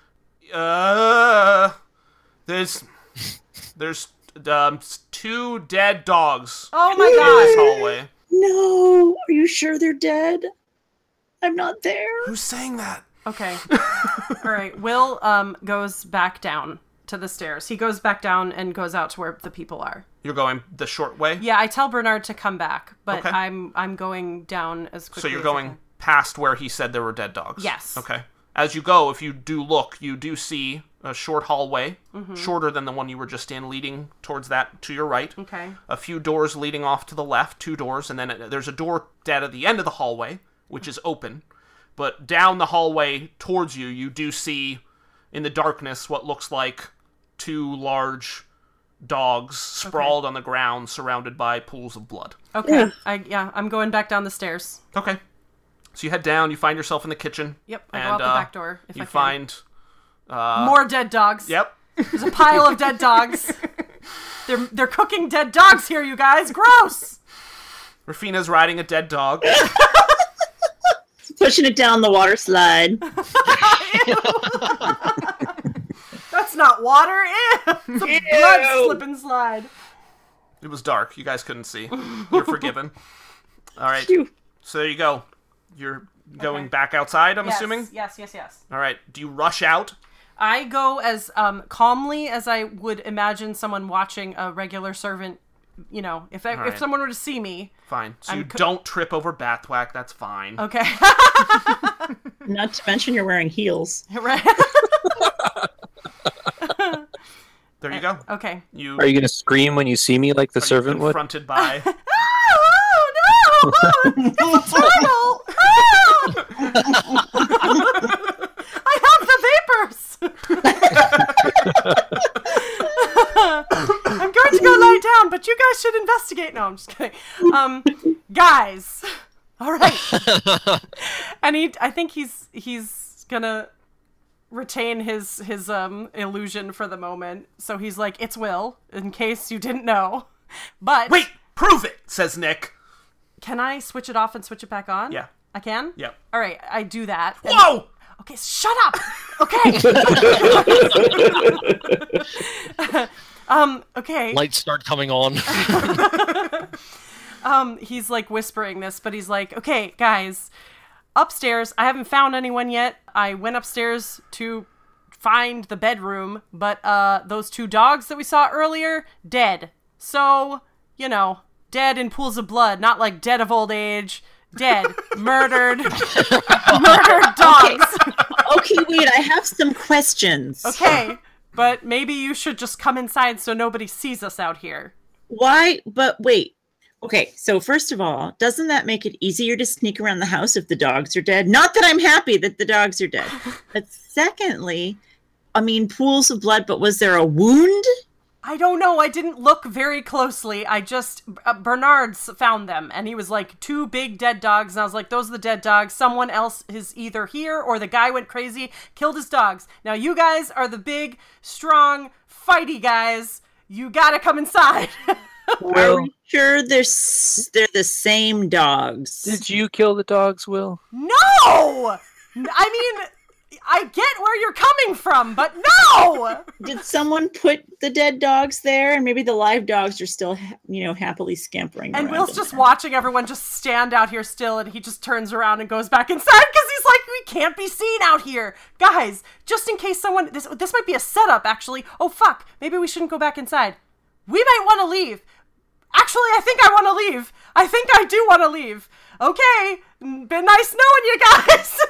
There's 2 dead dogs. Oh my in this god. hallway. No, are you sure they're dead? I'm not there. Who's saying that? Okay. All right. Will goes back down to the stairs. He goes back down and goes out to where the people are. You're going the short way? Yeah, I tell Bernard to come back, but Okay. I'm going down as quickly So you're as I going can. past where he said there were dead dogs? Yes. Okay. As you go, if you do look, you do see a short hallway, shorter than the one you were just in, leading towards that to your right. Okay. A few doors leading off to the left, 2 doors, and then there's a door dead at the end of the hallway, which is open. But down the hallway towards you, you do see, in the darkness, what looks like 2 large dogs sprawled on the ground, surrounded by pools of blood. Okay. I'm going back down the stairs. Okay. So you head down, you find yourself in the kitchen. Yep, I go out the back door if I you can. find... More dead dogs. Yep. There's a pile of dead dogs. They're cooking dead dogs here, you guys. Gross. Rafina's riding a dead dog. Pushing it down the water slide. That's not water. It's a blood slip and slide. It was dark. You guys couldn't see. You're forgiven. All right. Phew. So there you go. You're going back outside, I'm assuming? Yes. All right. Do you rush out? I go as calmly as I would imagine someone watching a regular servant. You know, if right. someone were to see me. Fine. So you don't trip over Bathwack. That's fine. Okay. Not to mention you're wearing heels. Right. There you go. Okay. You Are you going to scream when you see me like the servant would? confronted by... Oh, no! It's a turtle! I have the vapors! I'm going to go lie down, but you guys should investigate. No, I'm just kidding. Guys. All right. And I think he's gonna retain his illusion for the moment. So he's like, it's Will, in case you didn't know. But Wait! Prove it! Says Nick. can I switch it off and switch it back on? Yeah. I can? Yep. All right, I do that. And- Whoa! Okay, shut up. Okay. Okay. Lights start coming on. He's like whispering this, but he's like, okay, guys, upstairs, I haven't found anyone yet. I went upstairs to find the bedroom, but those 2 dogs that we saw earlier, dead. So, you know, dead in pools of blood, not like dead of old age, dead, murdered dogs. Okay, wait, I have some questions. Okay, but maybe you should just come inside so nobody sees us out here. Why? But wait. Okay, so first of all, doesn't that make it easier to sneak around the house if the dogs are dead? Not that I'm happy that the dogs are dead. But secondly, I mean, pools of blood, but was there a wound? I don't know. I didn't look very closely. I just... Bernard found them, and he was like, 2 big dead dogs, and I was like, those are the dead dogs. Someone else is either here, or the guy went crazy, killed his dogs. Now, you guys are the big, strong, fighty guys. You gotta come inside. Are we sure they're the same dogs? Did you kill the dogs, Will? No! I mean... I get where you're coming from, but no! Did someone put the dead dogs there, and maybe the live dogs are still, happily scampering And around Will's in just there? watching everyone just stand out here still, and he just turns around and goes back inside because he's like, we can't be seen out here. Guys, just in case someone... This might be a setup, actually. Oh, fuck. Maybe we shouldn't go back inside. We might want to leave. Actually, I think I want to leave. I think I do want to leave. Okay. Been nice knowing you guys.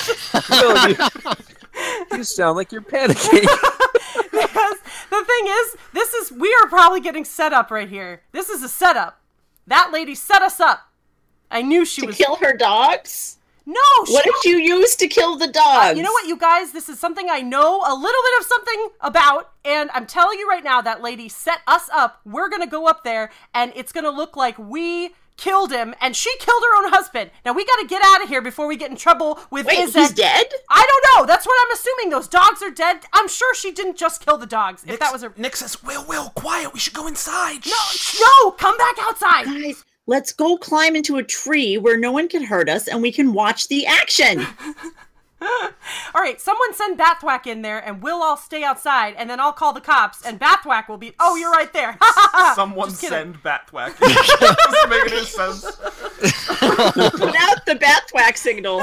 Will, you sound like you're panicking. Because the thing is, we are probably getting set up right here. This is a setup. That lady set us up. I knew she was... To kill her dogs? No, What did you use to kill the dogs? You know what, you guys? This is something I know a little bit of something about, and I'm telling you right now, that lady set us up. We're gonna go up there, and it's gonna look like we killed him, and she killed her own husband. Now, we gotta get out of here before we get in trouble with Wait, Izek. he's dead? I don't know. That's what I'm assuming. Those dogs are dead. I'm sure she didn't just kill the dogs. If that was her... Nick says, Will, quiet. We should go inside. No, come back outside. Guys, let's go climb into a tree where no one can hurt us and we can watch the action. All right, someone send Bathwack in there, and we'll all stay outside, and then I'll call the cops, and Bathwack will be... Oh, you're right there. Someone send Bathwack. Doesn't make any sense. Put out the Bathwack signal.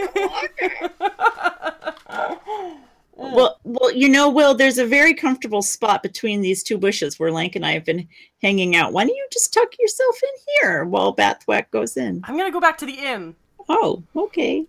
Well, Will, there's a very comfortable spot between these two bushes where Lank and I have been hanging out. Why don't you just tuck yourself in here while Bathwack goes in? I'm going to go back to the inn. Oh, okay.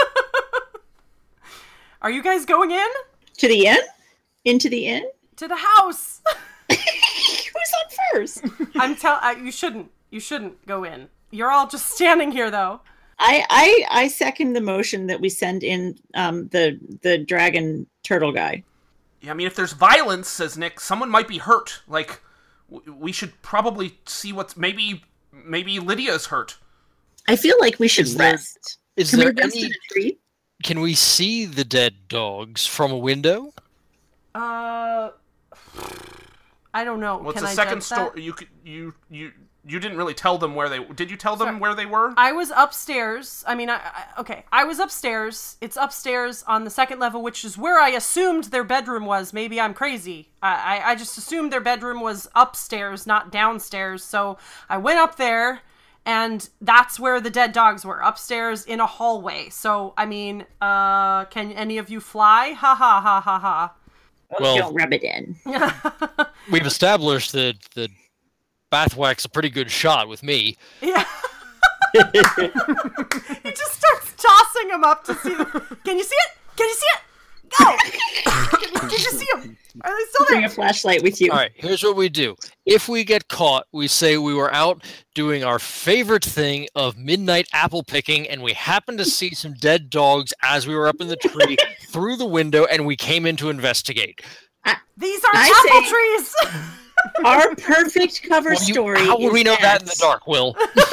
Are you guys going in? To the inn? Into the inn? To the house. Who's on first? You shouldn't. You shouldn't go in. You're all just standing here, though. I second the motion that we send in the dragon turtle guy. Yeah, I mean, if there's violence, says Nick, someone might be hurt. Like, we should probably see what's... Maybe Lydia's hurt. I feel like we should rest. Can we rest in a tree? Can we see the dead dogs from a window? I don't know. Well, it's Can a I second judge that? story. You didn't really tell them where they... Did you tell them where they were? I was upstairs. I mean, I was upstairs. It's upstairs on the second level, which is where I assumed their bedroom was. Maybe I'm crazy. I just assumed their bedroom was upstairs, not downstairs. So I went up there, and that's where the dead dogs were, upstairs in a hallway. So, I mean, can any of you fly? Ha ha ha ha ha. Well, don't rub it in. We've established that Bathwack's a pretty good shot with me. Yeah. He just starts tossing them up to see them. Can you see it? Can you see it? Go! Did you see them? Are they still there? Bring a flashlight with you. All right, here's what we do. If we get caught, we say we were out doing our favorite thing of midnight apple picking, and we happened to see some dead dogs as we were up in the tree through the window, and we came in to investigate. These are apple trees! Our perfect cover story. How would we know that in the dark, Will?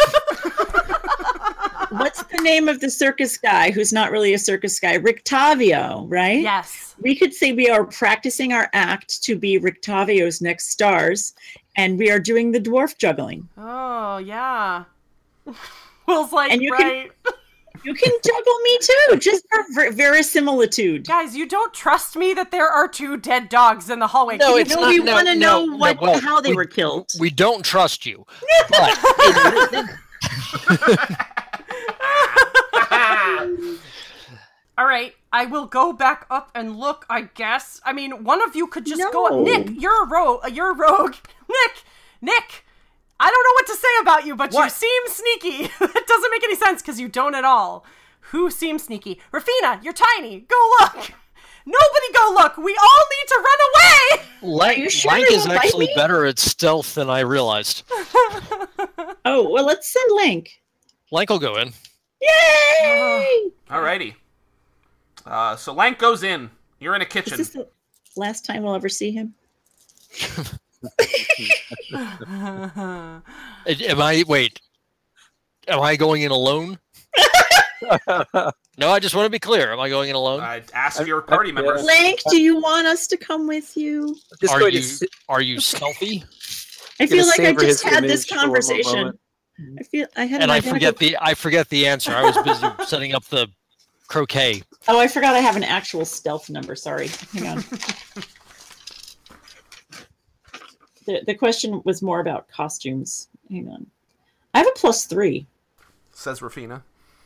What's the name of the circus guy who's not really a circus guy? Rictavio, right? Yes. We could say we are practicing our act to be Rictavio's next stars, and we are doing the dwarf juggling. Oh, yeah. Will's like, and you right. You can juggle me too, just for verisimilitude. Guys, you don't trust me that there are two dead dogs in the hallway. No, we want to know how they were killed. We don't trust you. But all right, I will go back up and look, I guess. I mean, one of you could just go up. Nick, you're a rogue. Nick, I don't know what to say about you, but you seem sneaky. That doesn't make any sense because you don't at all. Who seems sneaky? Rafina, you're tiny. Go look. Nobody go look. We all need to run away. Lank is actually better at stealth than I realized. Oh, well, let's send Lank. Lank will go in. Yay! Alrighty. So Lank goes in. You're in a kitchen. Is this the last time we'll ever see him? Am I going in alone? No, I just want to be clear. Am I going in alone? Ask your party members. Lank, do you want us to come with you? Are you stealthy? I feel like I just had this conversation. I forget the answer. I was busy setting up the croquet. Oh, I forgot I have an actual stealth number. Sorry. Hang on. The question was more about costumes. Hang on. I have a +3. Says Rafina.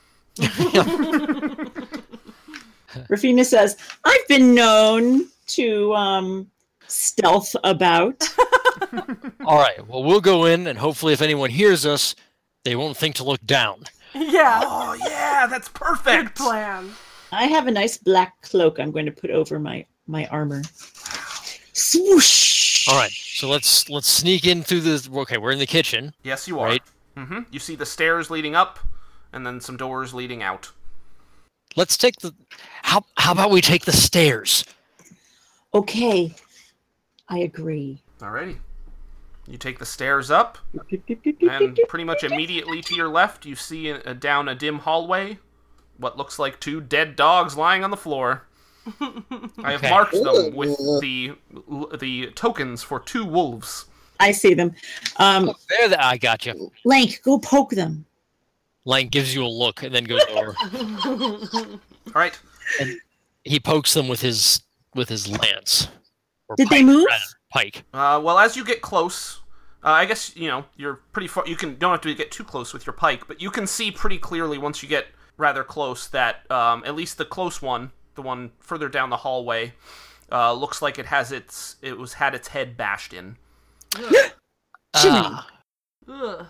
Rafina says, I've been known to stealth about. All right. Well, we'll go in, and hopefully if anyone hears us, they won't think to look down. Yeah. Oh, yeah. That's perfect. Good plan. I have a nice black cloak I'm going to put over my armor. Swoosh! All right. So let's sneak in through the... Okay, we're in the kitchen. Yes, you are. Right? Mm-hmm. You see the stairs leading up, and then some doors leading out. Let's take the... How about we take the stairs? Okay. I agree. Alrighty. You take the stairs up, and pretty much immediately to your left, you see down a dim hallway what looks like 2 dead dogs lying on the floor. I have marked them with the tokens for 2 wolves. I see them. I got you. Lank, go poke them. Lank gives you a look and then goes over. All right. And he pokes them with his lance. Or Did pike, they move? rather, pike. Well, as you get close, I guess you're pretty far. Don't have to get too close with your pike, but you can see pretty clearly once you get rather close that at least the close one, the one further down the hallway, looks like it had its head bashed in. Jiminy. Ugh.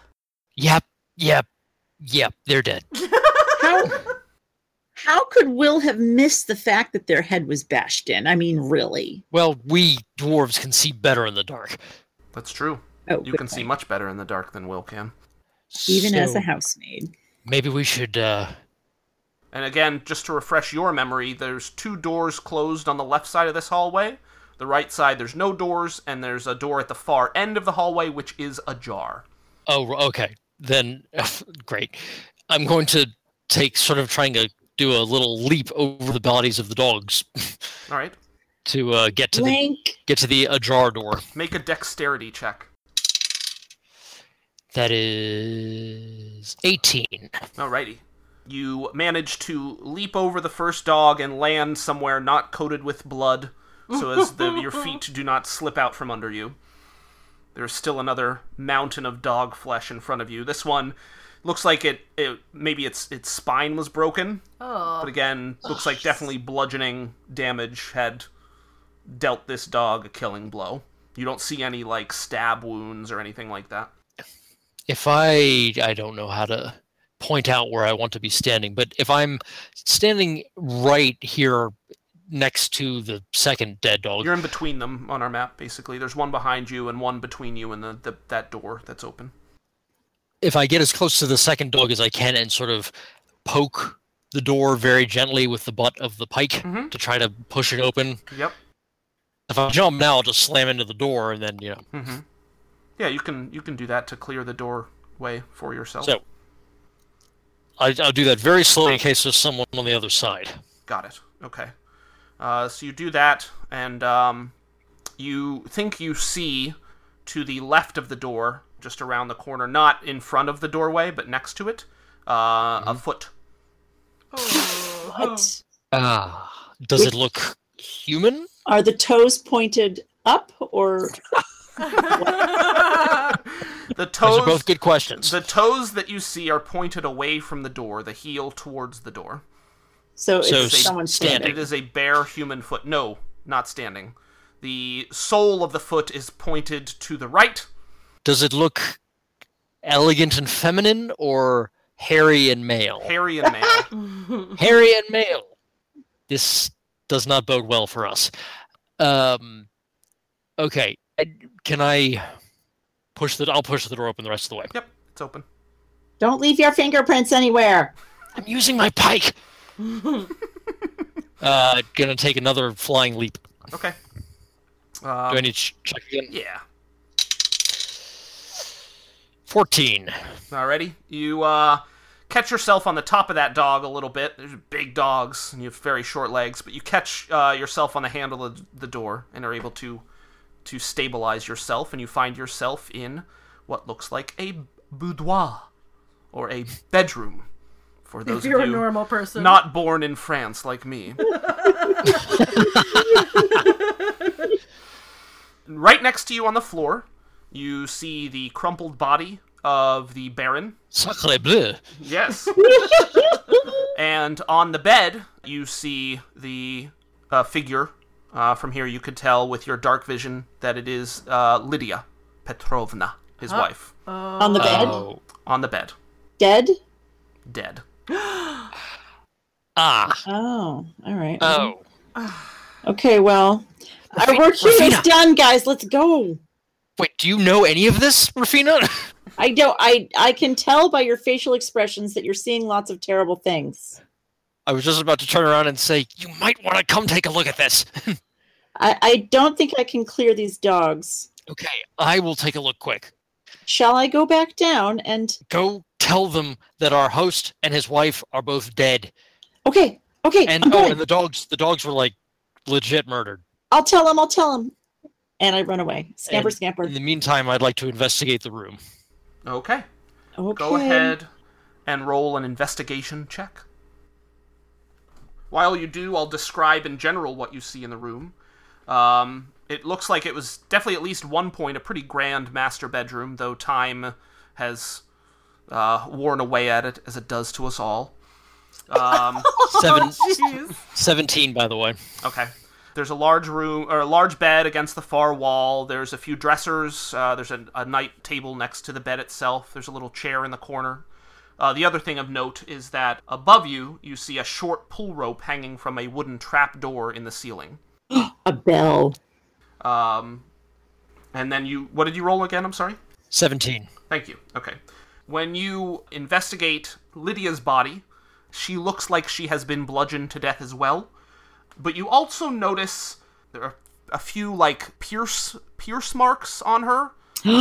Yep, they're dead. How could Will have missed the fact that their head was bashed in? I mean, really? Well, we dwarves can see better in the dark. That's true. Oh, You can see much better in the dark than Will can. Even as So a housemaid. maybe we should. And again, just to refresh your memory, there's 2 doors closed on the left side of this hallway. The right side, there's no doors, and there's a door at the far end of the hallway, which is ajar. Oh, okay. Then great. I'm going to trying to do a little leap over the bodies of the dogs All right. to get to Lank. the ajar door. Make a dexterity check. That is 18. Alrighty. You manage to leap over the first dog and land somewhere not coated with blood, so as your feet do not slip out from under you. There's still another mountain of dog flesh in front of you. This one looks like maybe its spine was broken, but again, looks like definitely bludgeoning damage had dealt this dog a killing blow. You don't see any stab wounds or anything like that. If I don't know how to point out where I want to be standing, but if I'm standing right here next to the second dead dog. You're in between them on our map, basically. There's one behind you and one between you and that door that's open. If I get as close to the second dog as I can and sort of poke the door very gently with the butt of the pike to try to push it open. Yep. If I jump now, I'll just slam into the door and then, Yeah, you can do that to clear the doorway for yourself. So, I'll do that very slowly in case there's someone on the other side. Got it. Okay. So you do that, and you think you see to the left of the door, just around the corner, not in front of the doorway, but next to it, a foot. What? Does it look human? Are the toes pointed up or... The Those toes are both good questions. The toes that you see are pointed away from the door, the heel towards the door. So So it's someone standing. It is a bare human foot. No, not standing. The sole of the foot is pointed to the right. Does it look elegant and feminine or hairy and male? Hairy and male. Hairy and male. This does not bode well for us. Okay. Can I push the... I'll push the door open the rest of the way. Yep, it's open. Don't leave your fingerprints anywhere. I'm using my pike! Gonna take another flying leap. Okay. Do I need to check again? Yeah. 14. Alrighty. You catch yourself on the top of that dog a little bit. There's big dogs, and you have very short legs, but you catch yourself on the handle of the door and are able to stabilize yourself, and you find yourself in what looks like a boudoir, or a bedroom, for those If you're of a you normal person. not born in France like me. Right next to you on the floor, you see the crumpled body of the Baron. Sacre bleu. Yes. And on the bed, you see the figure. From here, you could tell with your dark vision that it is Lydia Petrovna, his wife. On the bed? Oh. On the bed. Dead? Dead. Ah. Oh, all right. Oh. Okay, well, our work here is Rafina. done, guys. Let's go. Wait, do you know any of this, Rafina? I don't. I can tell by your facial expressions that you're seeing lots of terrible things. I was just about to turn around and say, you might want to come take a look at this. I don't think I can clear these dogs. Okay, I will take a look quick. Shall I go back down and... Go tell them that our host and his wife are both dead. Okay, And I'm going. and the dogs were like legit murdered. I'll tell him. And I run away. Scamper, scamper. In the meantime, I'd like to investigate the room. Okay. Okay. Go ahead and roll an investigation check. While you do, I'll describe in general what you see in the room. It looks like it was definitely at least one point a pretty grand master bedroom, though time has worn away at it, as it does to us all. 17, by the way. Okay. There's a large room, or a large bed against the far wall. There's a few dressers. There's a night table next to the bed itself. There's a little chair in the corner. The other thing of note is that above you, you see a short pull rope hanging from a wooden trap door in the ceiling. A bell. And then what did you roll again? I'm sorry? 17. Thank you. Okay. When you investigate Lydia's body, she looks like she has been bludgeoned to death as well. But you also notice there are a few, pierce marks on her.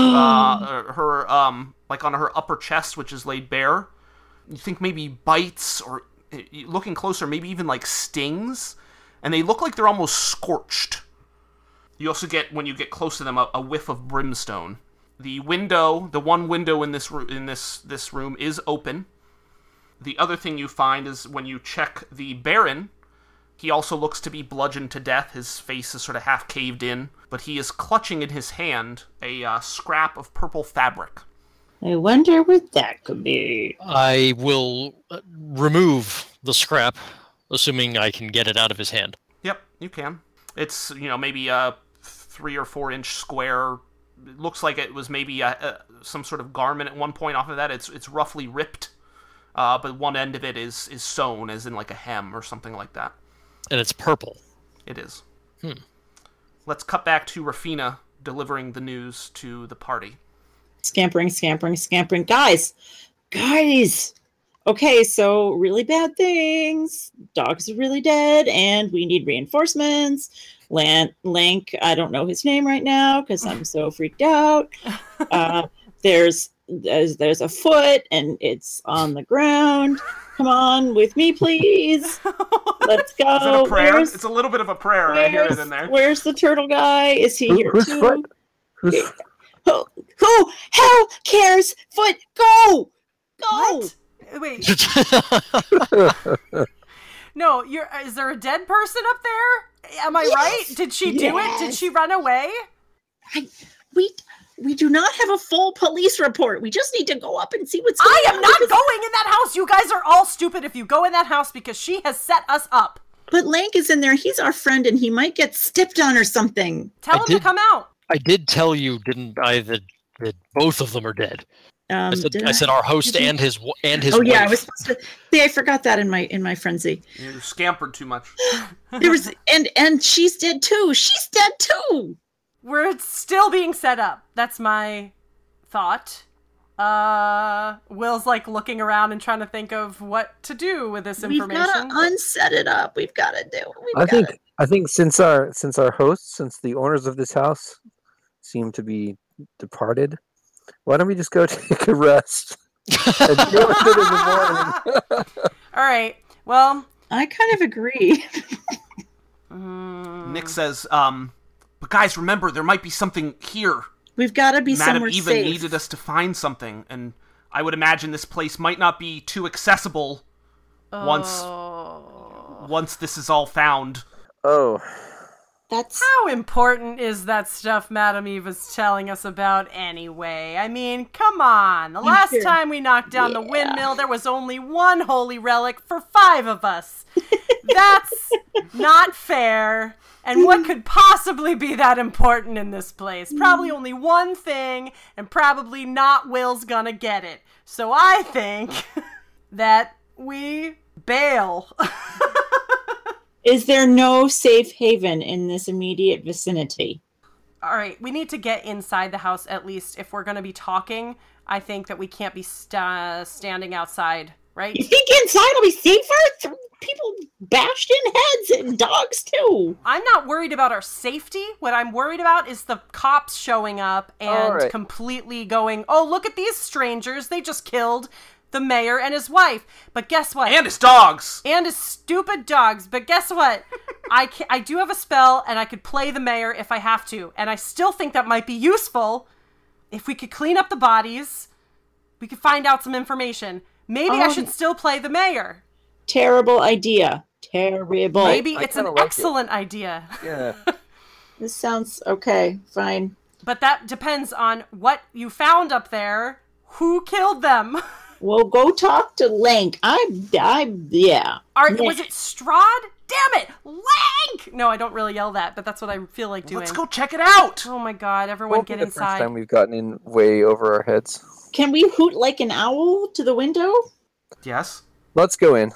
Like on her upper chest, which is laid bare. You think maybe bites, or looking closer, maybe even stings. And they look like they're almost scorched. You also get, when you get close to them, a whiff of brimstone. The one window in this room is open. The other thing you find is when you check the Baron, he also looks to be bludgeoned to death. His face is sort of half caved in, but he is clutching in his hand a scrap of purple fabric. I wonder what that could be. I will remove the scrap, assuming I can get it out of his hand. Yep, you can. It's, maybe a 3 or 4 inch square. It looks like it was maybe some sort of garment at one point off of that. It's roughly ripped, but one end of it is sewn, as in a hem or something like that. And it's purple. It is. Let's cut back to Rafina delivering the news to the party. Scampering. Guys! Okay, so really bad things. Dogs are really dead, and we need reinforcements. Link, I don't know his name right now because I'm so freaked out. There's a foot, and it's on the ground. Come on with me, please. Let's go. Is it a prayer? It's a little bit of a prayer. I hear it in there. Where's the turtle guy? Is he here whose too? Foot? Who hell cares? Foot, go! What? Wait. No, is there a dead person up there? Am I right? Did she do it? Did she run away? We do not have a full police report. We just need to go up and see what's going on. I am not going in that house. You guys are all stupid if you go in that house because she has set us up. But Lank is in there. He's our friend, and he might get stepped on or something. Tell him to come out. I did tell you, didn't I, that both of them are dead. I said our host and his Oh wife. yeah, I was supposed to. See, I forgot that in my frenzy. You scampered too much. There was and she's dead too. She's dead too. We're still being set up. That's my thought. Will's looking around and trying to think of what to do with this information. We've got to unset it up. We've got to do it. I think since our hosts, since the owners of this house seem to be departed, why don't we just go take a rest and deal with it in the morning? All right. Well, I kind of agree. Nick says, but guys, remember, there might be something here. We've got to be somewhere safe. Madam Eva needed us to find something, and I would imagine this place might not be too accessible once this is all found. Oh. How important is that stuff Madam Eva's telling us about anyway? I mean, come on. The last time we knocked down the windmill, there was only one holy relic for 5 of us. That's not fair. And what could possibly be that important in this place? Probably only one thing, and probably not Will's gonna get it. So I think that we bail. Is there no safe haven in this immediate vicinity? All right, we need to get inside the house at least. If we're going to be talking, I think that we can't be standing outside, right? You think inside will be safer? People bashed in heads and dogs too. I'm not worried about our safety. What I'm worried about is the cops showing up and completely going, oh, look at these strangers. They just killed the mayor and his wife. But guess what? And his dogs. And his stupid dogs. But guess what? I do have a spell, and I could play the mayor if I have to. And I still think that might be useful. If we could clean up the bodies, we could find out some information. Maybe I should still play the mayor. Terrible idea. Terrible. Maybe it's an excellent idea. Yeah. This sounds okay. Fine. But that depends on what you found up there. Who killed them? Well, go talk to Link. Yeah. Was it Strahd? Damn it! Link! No, I don't really yell that, but that's what I feel like doing. Let's go check it out! Oh my god, everyone get the inside. first time we've gotten in way over our heads. Can we hoot like an owl to the window? Yes. Let's go in.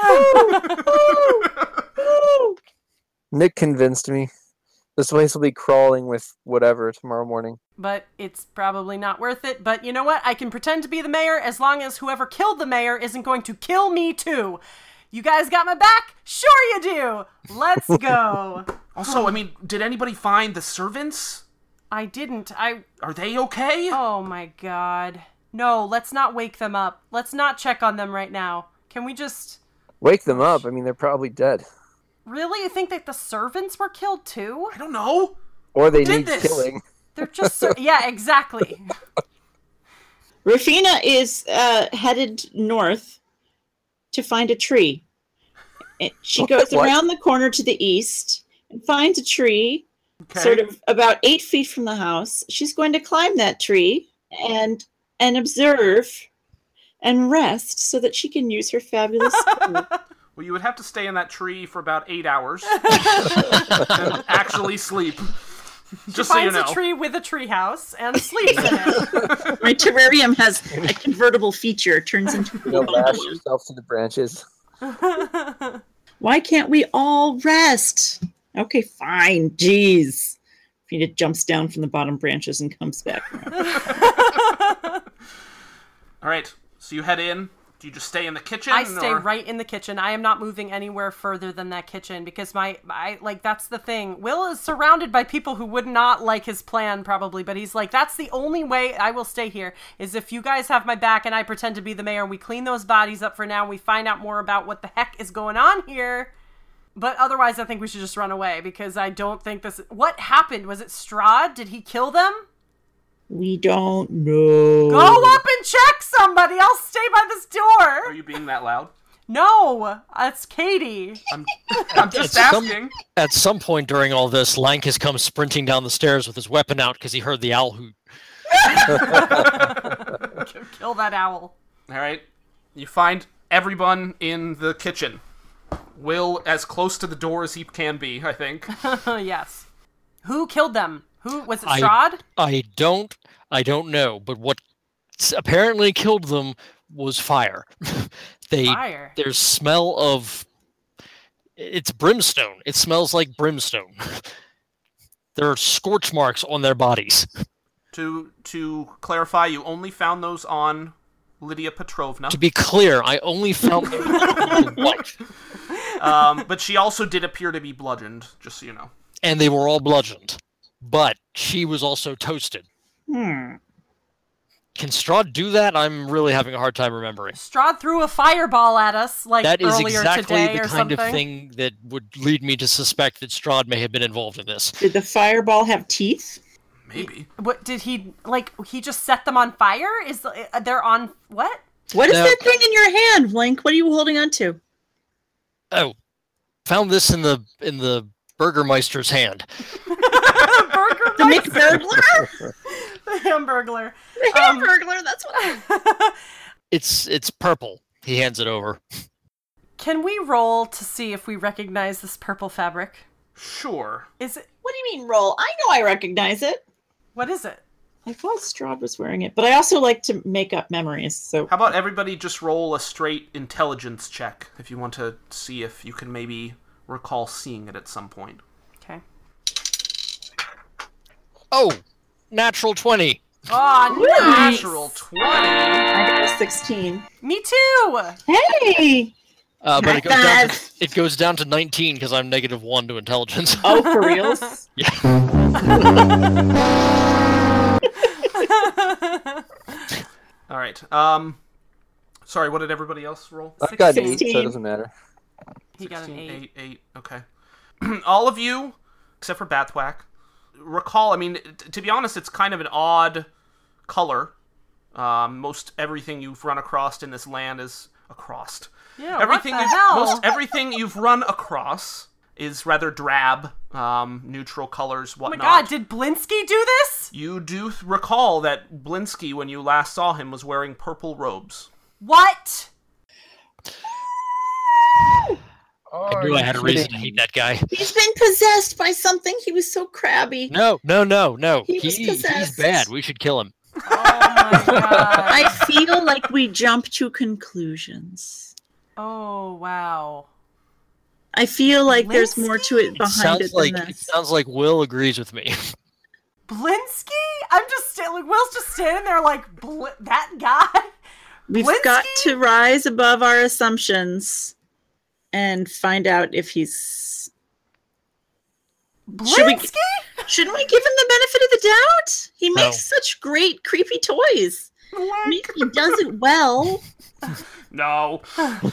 Nick convinced me. This place will be crawling with whatever tomorrow morning. But it's probably not worth it. But you know what? I can pretend to be the mayor as long as whoever killed the mayor isn't going to kill me too. You guys got my back? Sure you do. Let's go. Also, I mean, did anybody find the servants? I didn't. Are they okay? Oh my god. No, let's not wake them up. Let's not check on them right now. Can we just... Wake them up. I mean, they're probably dead. Really? You think that the servants were killed too? I don't know. Or they Who did need this? killing. They're just... yeah, exactly. Rafina is headed north to find a tree. She goes What? around the corner to the east and finds a tree, Okay. sort of about 8 feet from the house. She's going to climb that tree and observe and rest so that she can use her fabulous skill. Well, you would have to stay in that tree for about 8 hours and actually sleep. Just so you Finds know. a tree with a tree house and sleeps in it. My terrarium has a convertible feature, turns into a You'll lash bungalow. yourself to the branches. Why can't we all rest? Okay, fine. Jeez. Rafina jumps down from the bottom branches and comes back. All right. So you head in. Do you just stay in the kitchen? I stay or... right in the kitchen. I am not moving anywhere further than that kitchen because that's the thing. Will is surrounded by people who would not like his plan probably, but he's like, that's the only way I will stay here is if you guys have my back and I pretend to be the mayor and we clean those bodies up for now and we find out more about what the heck is going on here. But otherwise, I think we should just run away because I don't think this... What happened? Was it Strahd? Did he kill them? We don't know. Go up and check somebody. I'll stay by this door. Are you being that loud? No, that's Katie. I'm just asking. At some point during all this, Lank has come sprinting down the stairs with his weapon out because he heard the owl hoot. Kill that owl. All right. You find everyone in the kitchen. Will as close to the door as he can be, I think. Yes. Who killed them? Who was it? I- Strahd? I don't know, but what apparently killed them was fire. Fire. There's smell of... It's brimstone. It smells like brimstone. There are scorch marks on their bodies. To clarify, you only found those on Lydia Petrovna. To be clear, I only found them on the wife. But she also did appear to be bludgeoned, just so you know. And they were all bludgeoned. But she was also toasted. Can Strahd do that? I'm really having a hard time remembering. Strahd threw a fireball at us like That is earlier exactly today the or kind something. of thing that would lead me to suspect that Strahd may have been involved in this. Did the fireball have teeth? Maybe. What did he he just set them on fire? They're on what? What is No. that thing in your hand, Link? What are you holding on to? Oh, found this in the Burgermeister's hand. Burger The McBurglar? the Hamburglar. The Hamburglar, that's what It's purple. He hands it over. Can we roll to see if we recognize this purple fabric? Sure. Is it? What do you mean roll? I know I recognize it. What is it? I thought Strahd was wearing it, but I also like to make up memories, so... How about everybody just roll a straight intelligence check if you want to see if you can maybe recall seeing it at some point. Okay. Oh, natural 20. Oh, nice. Natural 20. I got a 16. Me too. Hey! But High it goes down to 19 because I'm -1 to intelligence. Oh, for reals? Yeah. All right. Sorry, what did everybody else roll? I've got 8, so 16. it doesn't matter. He got an 8. 8. Okay. All of you, except for Bathwack, recall, I mean, to be honest, it's kind of an odd color. Most everything you've run across in this land is across. Yeah, everything what the hell? Most everything you've run across is rather drab, neutral colors, Oh my whatnot. god, did Blinsky do this? You do recall that Blinsky, when you last saw him, was wearing purple robes. What? I knew I had a reason to hate that guy. He's been possessed by something. He was so crabby. No. He was He's possessed. bad. We should kill him. Oh my god. I feel like we jump to conclusions. Oh, wow. I feel like there's more to it behind it than It this. sounds like Will agrees with me. Blinsky? I'm just like, Will's just standing there like, that guy? We've Blinsky? got to rise above our assumptions and find out if he's... Blinsky? Shouldn't we give him the benefit of the doubt? He No. makes such great, creepy toys. I mean, he does it well. No.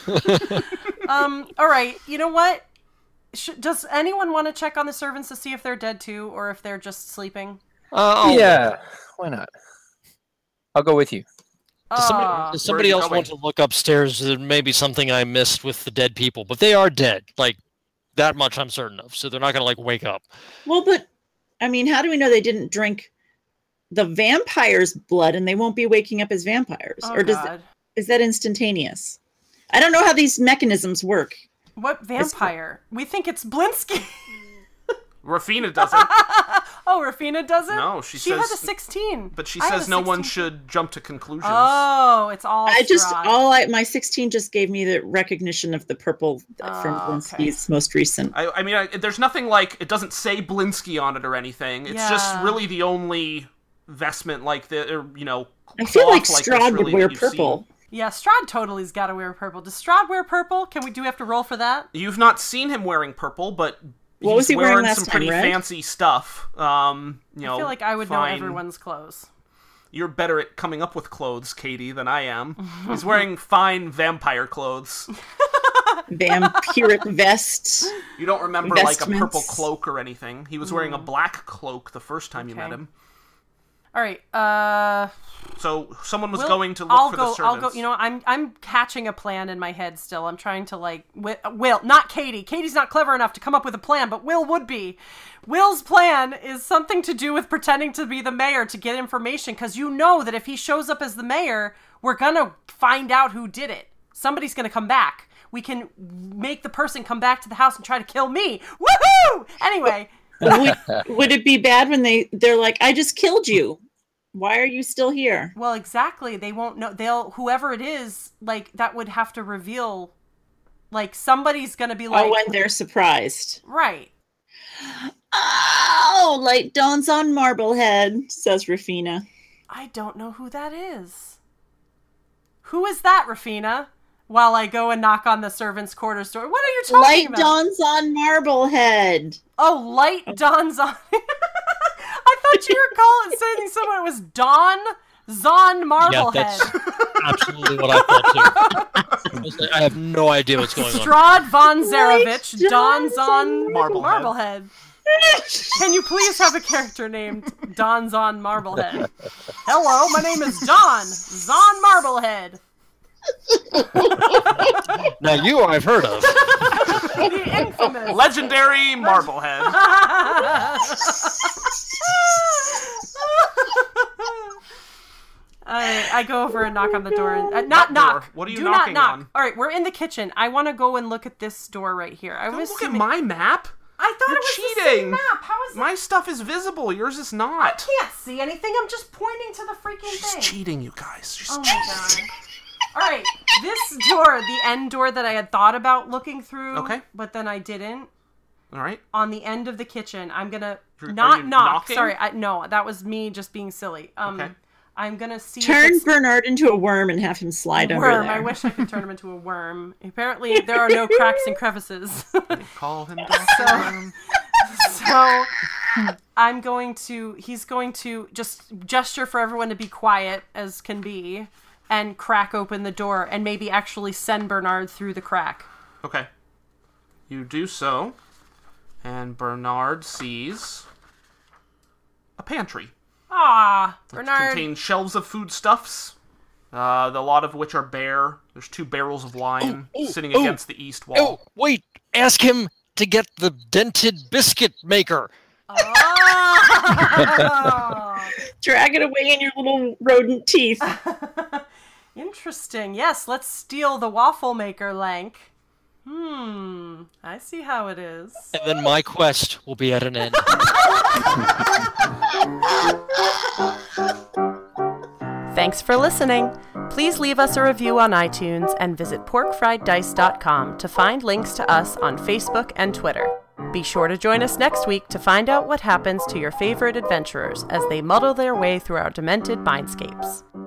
All right, you know what? Does anyone want to check on the servants to see if they're dead too, or if they're just sleeping? Yeah, why not? I'll go with you. Does somebody Where are you else want to going? look upstairs? There may be something I missed with the dead people, but they are dead. Like, that much I'm certain of. So they're not going to, like, wake up. Well, but, I mean, how do we know they didn't drink the vampire's blood and they won't be waking up as vampires? Oh, Or God. is that instantaneous? I don't know how these mechanisms work. What vampire? We think it's Blinsky. Rafina doesn't. Oh, Rafina doesn't? No, she had says- a 16. But she I have says a no one 16. should jump to conclusions. Oh, it's all My 16 just gave me the recognition of the purple from Blinsky's most recent. I mean, there's nothing like, it doesn't say Blinsky on it or anything. It's just Yeah. really the only vestment like the, or, you know, I feel like cloth this Strahd would really wear that you've purple. seen. Yeah, Strahd totally's got to wear purple. Does Strahd wear purple? Do we have to roll for that? You've not seen him wearing purple, but What he's was he wearing last some time, pretty red? fancy stuff. You know, I feel like I would know fine. everyone's clothes. You're better at coming up with clothes, Katie, than I am. He's wearing fine vampire clothes. Vampiric vests. You don't remember like a Vestments. purple cloak or anything. He was wearing a black cloak the first time you met Okay. him. All right. So someone was Will, going to look I'll for go. the servants. I'll go. You know, I'm catching a plan in my head still. I'm trying to like Will, not Katie. Katie's not clever enough to come up with a plan, but Will would be. Will's plan is something to do with pretending to be the mayor to get information, because you know that if he shows up as the mayor, we're gonna find out who did it. Somebody's gonna come back. We can make the person come back to the house and try to kill me. Woohoo! Anyway. Would it be bad when they're like, I just killed you? Why are you still here? Well, exactly. They won't know. Whoever it is, like, that would have to reveal, like, somebody's going to be like. Oh, when they're surprised. Right. Oh, light dawns on Marblehead, says Rafina. I don't know who that is. Who is that, Rafina? While I go and knock on the servants' quarters door. What are you talking Light about? dawns on Marblehead. Oh, light dawns on. I thought you were saying someone was Dawn Zon Marblehead. Yeah, that's absolutely what I thought too. I have no idea what's going on. Strahd von Zarovich, Light Dawn dawns Zon on Marblehead. Can you please have a character named Don Zon Marblehead? Hello, my name is Don Zon Marblehead. Now you I've heard of. The infamous. Legendary Marblehead. I go over and knock on the door. And, What not knock. door? What are you Do knocking not knock. on? All right, we're in the kitchen. I want to go and look at this door right here. I Don't was look at assuming- my map. I thought You're it was cheating. the same map. How is it? My stuff is visible. Yours is I not. can't see anything. I'm just pointing to the freaking She's thing. cheating, you guys. She's Oh cheating. my god. All right, this door, the end door that I had thought about looking through, Okay. but then I didn't. All right. On the end of the kitchen, I'm gonna Are not you knock. knocking? Sorry, no, that was me just being silly. Okay. I'm gonna see. if Turn it's Bernard into a worm and have him slide under worm. there. I wish I could turn him into a worm. Apparently, there are no cracks and crevices. Call him Dr. Worm. So I'm going to. He's going to just gesture for everyone to be quiet as can be. and crack open the door and maybe actually send Bernard through the crack. Okay. You do so, and Bernard sees a pantry. Ah, It Bernard. contains shelves of foodstuffs, a lot of which are bare. There's 2 barrels of wine sitting against the east wall. Oh, wait! Ask him to get the dented biscuit maker. Oh. Drag it away in your little rodent teeth. Interesting. Yes, let's steal the waffle maker, Lank. I see how it is. And then my quest will be at an end. Thanks for listening. Please leave us a review on iTunes and visit porkfrieddice.com to find links to us on Facebook and Twitter. Be sure to join us next week to find out what happens to your favorite adventurers as they muddle their way through our demented mindscapes.